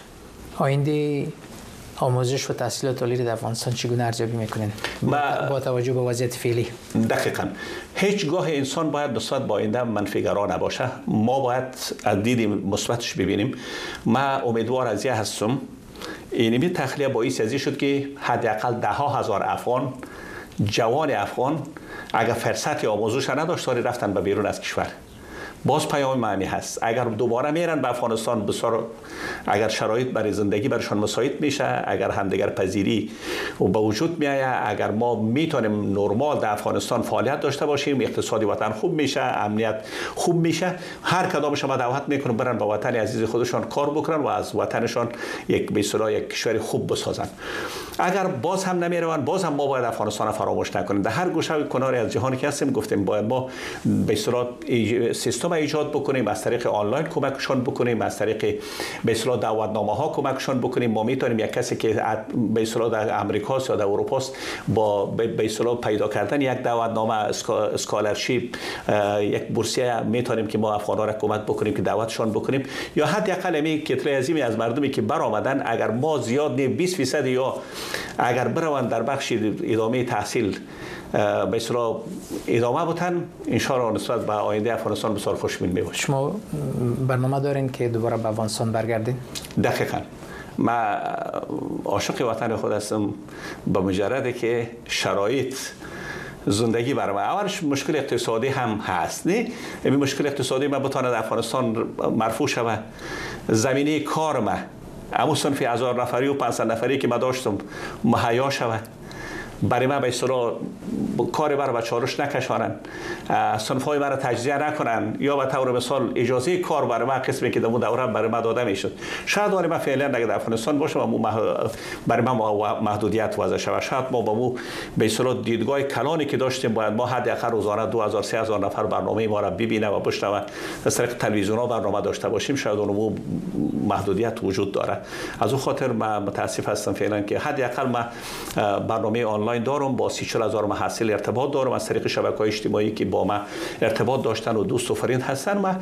آینده آموزش و تحصیلات عالی در افغانستان چگونه ارزیابی میکنین با توجه به وضعیت فعلی؟ دقیقاً هیچگاه انسان باید نسبت با آینده منفی‌گرا نباشه. ما باید از دید مثبتش ببینیم. ما امیدوار از این هستم اینمی تخلیه باعث ازی شد که حداقل ده ها هزار افغان جوان افغان اگر فرصت آموزش نداشت رفتن به بیرون از کشور. باز پیام معنی هست اگر دوباره میرن به افغانستان بسیار اگر شرایط برای زندگی برشان مساعد میشه، اگر همدیگر پذیری و به وجود میآید، اگر ما میتونیم نرمال در افغانستان فعالیت داشته باشیم، اقتصادی وطن خوب میشه، امنیت خوب میشه، هر کدامش ما دعوت میکنیم برن به وطن عزیز خودشان کار بکنن و از وطنشان یک به اصطلاح یک کشور خوب بسازن. اگر باز هم نمیروند، باز هم ما باید افغانستان فراموش نکنیم. در هر گوشه و کناری از جهان که هستیم گفتیم باید ما به اصطلاح سیستم ایجاد بکنیم، از طریق آنلاین کمکشان بکنیم، از طریق به اصطلاح دعوتنامه ها کمکشان بکنیم. ما میتونیم یک کسی که به اصطلاح در امریکا یا در اروپا است با به اصطلاح پیدا کردن یک دعوتنامه اسکالرشیپ، یک بورسیه میتونیم که ما افغان‌ها را کمک بکنیم که دعوتشان بکنیم، یا حداقل می کتله عظیمی از مردمی که برآمدن اگر ما زیاد نه بیست درصد یا اگر بروند در بخش ادامه تحصیل به اصطلاح ادامه بودن، ان شاء الله نسبت به آینده افغانستان بسیار خوشبین میباشیم. شما برنامه دارین که دوباره به افغانستان برگردین؟ دقیقاً. ما عاشق وطن خود هستم به مجرد که شرایط زندگی برام اولش مشکل اقتصادی هم هست، نه این مشکل اقتصادی ما بتونه در افغانستان مرفوع شود، زمینه کار ما همون صنف هزار نفری و پانصد نفری که ما داشتم مهیا شود، برای ما به اصطلاح کار برای بچه‌هاش نکشانن، صنف‌های مرا تجزیه نکنن، یا به طور مثال اجازه کار برای ما قسمی که در اون دوره برای ما داده میشد. شاید برای ما فعلا در افغانستان باشه و برای ما محدودیت وضع شود. شاید ما با مو به اصطلاح دیدگاه کلانی که داشتیم باید ما حداقل روزانه دو هزار سه هزار نفر برنامه ما را ببینه و بشنوه، از طریق تلویزیون‌ها برنامه داشته باشیم. شاید اون محدودیت وجود داره. از اون خاطر ما متاسف هستم فعلا که حداقل ما برنامه آنلاین دارم، با سی چهل هزار محصل ارتباط دارم از طریق شبکه‌های اجتماعی که با ما ارتباط داشتن و دوست و فرند هستن. ما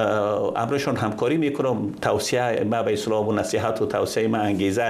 امرشون همکاری میکنم، توصیه ما به اصطلاح و نصیحت و توصیه ما انگیزه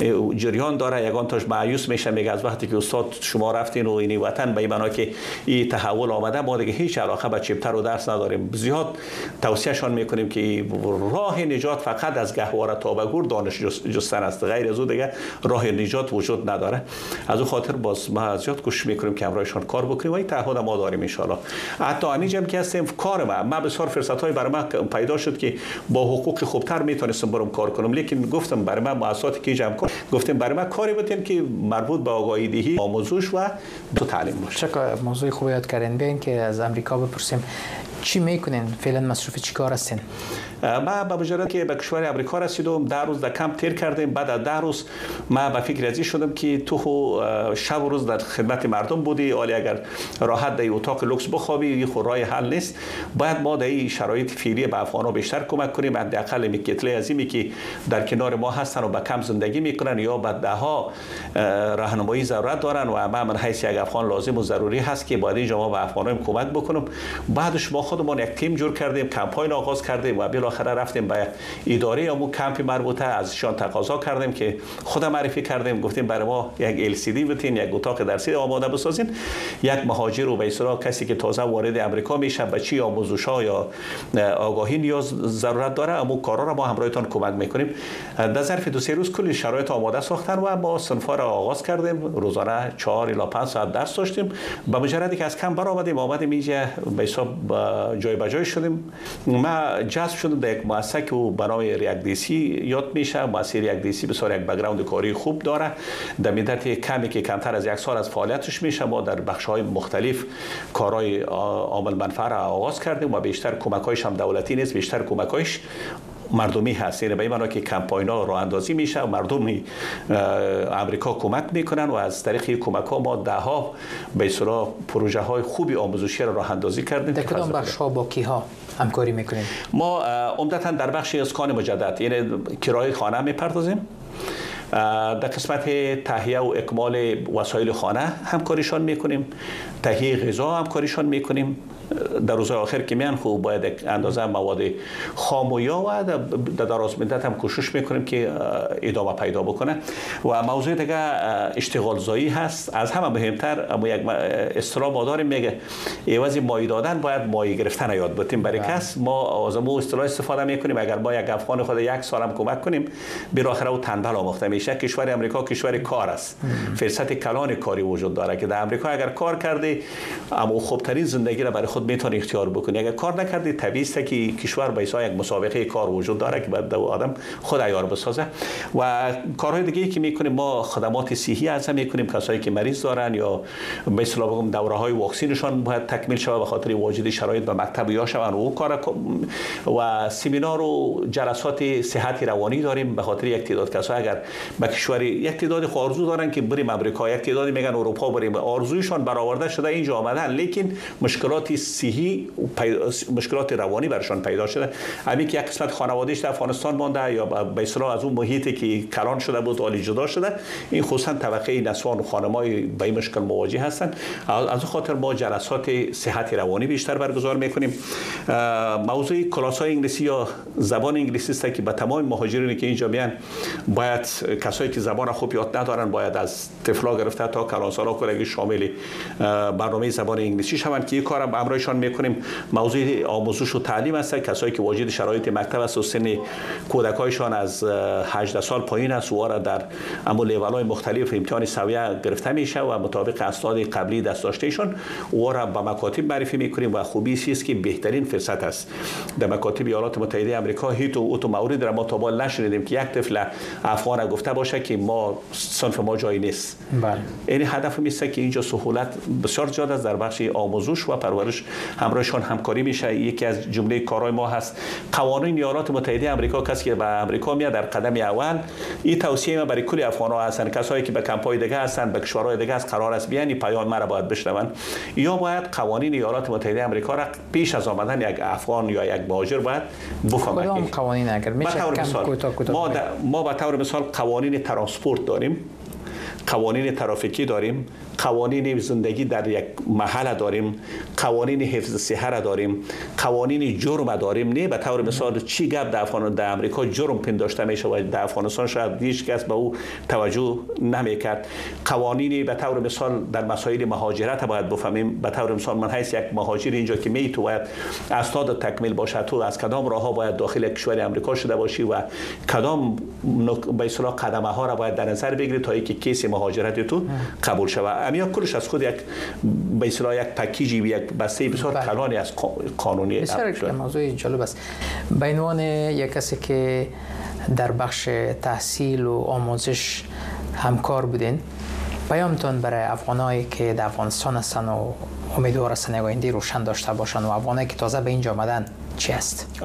جریان داره. یگان تاش مایوس میشه میگه از وقتی که استاد شما رفتین و این وطن به معنا که این تحول آمده ما دیگه هیچ علاقه به چپتر و درس نداریم. زیاد توصیهشان میکنیم که راه نجات فقط از گهواره تا به گور دانش جستن است، غیر از اون دیگه راه نجات وجود نداره. از اون خاطر باز ما زیاد کوشش میکنیم که همراهشان کار بکنیم و این تعهد ما داریم ان شاء الله. حتی انیجم که هستیم کار ما ما بسیار فرصت‌های برای ما پیدا شد که با حقوق خوبتر میتونستم برام کار کنم، لیکن گفتم برای ما مؤسساتی که جمع کنم گفتیم برای ما کاری بتیم که مربوط به آگاهی دهی، آموزش و تو تعلیم باشه. چقدر موضوع خوبی یاد کردین. بیاین که از امریکا بپرسیم چی میکنین؟ فعلا مصروف چیکار هستین؟ ما به مجرد که به کشور امریکا رسیدم ده روز در کمپ تیر کردیم. بعد از ده روز ما به فکر ازی شدم که تو شب و روز در خدمت مردم بودی، ولی اگر راحت در اتاق لوکس بخوابی این خود راه حل نیست. باید ما در این شرایط فعلی به افغان‌ها بیشتر کمک کنیم. حداقل میکتله عظیمی که در کنار ما هستن و به کم زندگی میکنن یا به دهها راهنمایی ضرورت دارن و ما من حیث یک افغان لازم و ضروری هست که باید اینجا ما به افغان‌ها کمک بکنم. بعدش ما خودمون یک تیم جور کردیم، کمپاین آغاز کردیم و بالاخره رفتیم به اداره امور کمپ مربوطه، ازشان تقاضا کردیم که خود معرفی کردیم، گفتیم برای ما یک ال سی دی بتین، یک اتاق درسی آماده بسازین. یک مهاجر و به اصطلاح کسی که تازه وارد امریکا میشه به چی آموزش‌ها یا آگاهی نیاز ضرورت داره، اما کارا را ما همراهتان کمک میکنیم. در ظرف دو سه روز کلی شرایط آماده ساختن و ما صنفا را آغاز کردیم. روزانه چهار الی پنج ساعت درس داشتیم. با مجردی که از کم برآمدیم آمدیم اینجا به حساب جای به جای شدیم. ما جذب شدیم در یک مؤسسه که به نام ریاک دی سی یاد میشه. مؤسسه ریاک دی سی بسیار یک بک‌گراند کاری خوب داره. در مدت کمی که کمتر از یک سال از فعالیتش میشه ما در بخش‌های مختلف کارهای عامل منفعه را آغاز کردیم و بیشتر کمک‌هایش هم دولتی نیست، بیشتر کمک‌هایش مردمی هست. یعنی به این معنی که کمپاین‌ها راه اندازی میشه و مردمی امریکا کمک میکنن و از طریق کمک‌ها ما ده‌ها به اصطلاح پروژه‌های خوبی آموزشی را راه اندازی کردیم. در کدام بخش‌ها با کیها همکاری میکنیم؟ ما عمدتاً در بخش اسکان مجدد، یعنی کرایه خانه میپردازیم. در قسمت تهیه و اکمال وسایل خانه همکاریشان میکنیم، تهیه غذا همکاریشان میکنیم. در روزهای آخر که میان خوب باید اندازه مواد خام و یا و در دراز مدت هم کوشش میکنیم که ادامه پیدا بکنه. و موضوع دیگه اشتغال زایی هست. از همه مهمتر اما یک اصطلاح ما داریم میگه عوض مایه دادن باید مایه گرفتن یاد بتیم برای کس. ما از مو اصطلاح استفاده میکنیم اگر ما یک افغان خود یک سال هم کمک کنیم بالاخره او تنبل آموخته میشه. همیشه کشور امریکا کشور کار است. فرصت کلان کاری وجود داره که در امریکا اگر کار کردی اما خوبترین زندگی را برای خود میتونی اختیار بکنی. اگر کار نکردی طبیعی است که کشور به حساب یک مسابقه کار وجود داره که بعد آدم خود عیار بسازه. و کارهای دیگه که میکنیم ما خدمات صحی ارائه میکنیم، کسایی که مریض دارن یا به اصطلاح بگم دوره‌های واکسینشون باید تکمیل شود به خاطر واجد شرایط به مکتب یا شون و کار و سمینار و جلسات صحت روانی داریم به خاطر یک تعداد کسا اگر به کشور یک تعداد آرزو دارن که بریم امریکا، یک تعداد میگن اروپا بریم، آرزویشان برآورده شده اینجا آمدن لیکن مشکلات صحی و مشکلات روانی برشان پیدا شده. همین که یک قسمت خانواده‌اش در افغانستان مانده یا به اصطلاح از اون محیطی که کلان شده بود عالی جدا شده، این خصوصا طبقه نسوان و خانم‌های با این مشکل مواجه هستند. از اون خاطر ما جلسات صحت روانی بیشتر برگزار میکنیم. موضوع کلاس‌های انگلیسی یا زبان انگلیسی است که به تمام مهاجرینی که اینجا میان باید کسایی که زبان خوب یاد ندارن باید از طفلا گرفته تا کلانسالا کلگی شامل برنامه زبان انگلیسی شوند که این کار هم امرایشان میکنیم. موضوع آموزش و تعلیم است. کسایی که واجد شرایط مکتب است و سن کودکایشان از هجده سال پایین است و را در اما لیول‌های مختلف امتحان سویه گرفته میشه و مطابق اسناد قبلی دست داشتهشان و را به مکاتب معرفی میکنیم و خوبی است که بهترین فرصت است. در مکاتب ایالات متحده آمریکا هیچ تو مورد را ما تا بال نشنیدیم که یک طفل افغان گفته باشه که ما صنف ما جایی نیست. بله. این هدف میشه که اینجا سهولت بسیار زیاد است در بخش آموزش و پرورش همراهشان همکاری میشه. یکی از جمله کارهای ما هست قوانین ایالات متحده آمریکا. کسی که به آمریکا میاد در قدم اول این توصیه ما برای کل افغان‌ها هستن، کسایی که به کمپ‌های دیگه هستن به کشورهای دیگه است قرار است بیان پیام ما را باید بشنون یا باید قوانین ایالات متحده آمریکا را پیش از آمدن یک افغان یا یک مهاجر باید بفهمند. کدام قوانین اگر میشه کم کوتاه کوتاه ما ما به طور مثال قوانین ترانسپورت داریم، قوانین ترافیکی داریم، قوانین زندگی در یک محل داریم، قوانین حفظ صحت داریم، قوانین جرم داریم. نه به طور مثال چی گپ در افغانستان در امریکا جرم پنداشته میشه و در افغانستان شاید هیچ کس به او توجه نمیکرد. قوانین به طور مثال در مسائل مهاجرت باید بفهمیم. به طور مثال من حیث یک مهاجر اینجا که میتواند اسناد تکمیل باشه تو از کدام راهها باید داخل کشور امریکا شده باشی و کدام به اصطلاح قدمه ها را باید در نظر بگیری تا اینکه کیس مهاجرت تو قبول شود. امیا کلش از خود یک به اصطلاح یک پکیجی یک بسته بسیار کلانی از قانونی بسیار موضوع جالب است. به عنوان یک کسی که در بخش تحصیل و آموزش همکار بودین، پیامتون برای افغانایی که در افغانستان هستن و امیدوار هستن آینده روشن داشته باشن و افغانایی که تازه به اینجا آمدن چی است؟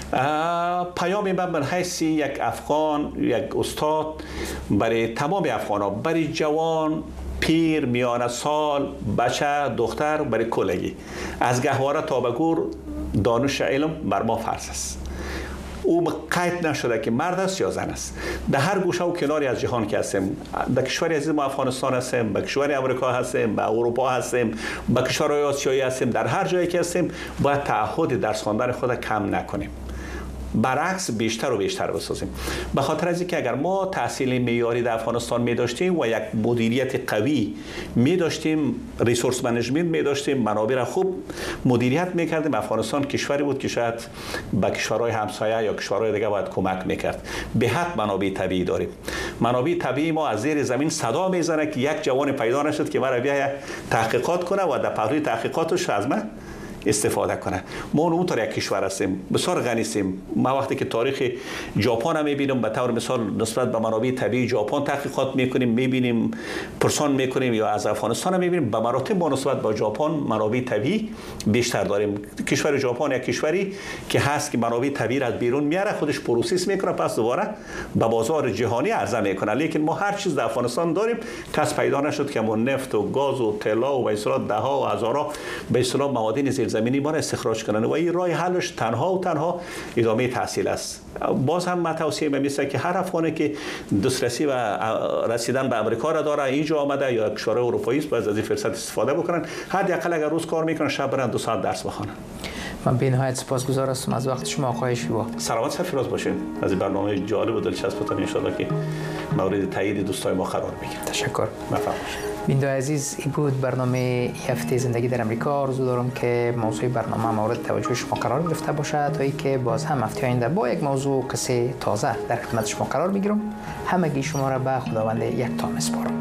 پیام من من حیث یک افغان، یک استاد برای تمام افغانا، برای جوان، پیر، میانه سال، بچه، دختر، برای کلگی از گهواره تا به گور دانش علم بر ما فرض است. او قید نشده که مرد است یا زن است. در هر گوشه و کناری از جهان که هستیم، در کشور عزیز ما افغانستان هستیم، به کشور امریکا هستیم، به اروپا هستیم، به کشورهای آسیایی هستیم، در هر جایی که هستیم باید تعهد درس خواندن خود کم نکنیم، برعکس بیشتر و بیشتر بسازیم. به خاطر از اینکه اگر ما تحصیل معیاری در افغانستان می داشتیم و یک مدیریت قوی می داشتیم، ریسورس منیجمنت می داشتیم، منابع را خوب مدیریت می کردیم، افغانستان کشوری بود که شاید به کشورهای همسایه یا کشورهای دیگه باید کمک می کرد. به حد منابع طبیعی داریم. منابع طبیعی ما از زیر زمین صدا می زنه که یک جوان پیدا نشد که برای بیا تحقیقات کنه و در پهلوی تحقیقاتش از من استفاده کنه. ما اونطور یک کشور هستیم، بسیار غنی هستیم. ما وقتی که تاریخ ژاپن میبینیم به طور مثال نسبت به منابع طبیعی ژاپن تحقیقات میکنیم، میبینیم پرسان میکنیم یا از افغانستان میبینیم به مراتب با نسبت به ژاپن منابع طبیعی بیشتر داریم. کشور ژاپن یک کشوری که هست که منابع طبیعی را بیرون میاره، خودش پروسس میکنه، پس دوباره به بازار جهانی عرضه میکنه. لیکن ما هر چیز در افغانستان داریم، کس پیدا نشد که ما نفت و گاز و طلا و به اصطلاح ده ها و هزارها به اصطلاح مواد زیر زمینی ما را استخراج کنن و این راه حلش تنها و تنها ادامه تحصیل است. باز هم من توصیه می‌کنم که هر افغانی که دسترسی و رسیدن به امریکا را داره، اینجا آمده یا کشور اروپایی است، باید از این فرصت استفاده بکنن. حداقل اگر روز کار میکنن شب برن دو ساعت درس بخونن. من به نهایت سپاسگزار هستم از وقت شما آقای شیوا. سلامت سرفراز باشین. از این برنامه جالب و دلچسبتان ان شاء الله که مورد تایید دوستای ما قرار بگیره. تشکر. موفق باشید. بیننده عزیز، این بود برنامه این هفته زندگی در امریکا. آرزو دارم که موضوع برنامه مورد توجه شما قرار گرفته باشد تا اینکه باز هم هفته آینده با یک موضوع کسی تازه در خدمت شما قرار میگیرم. همگی شما را به خداوند یکتا میسپارم.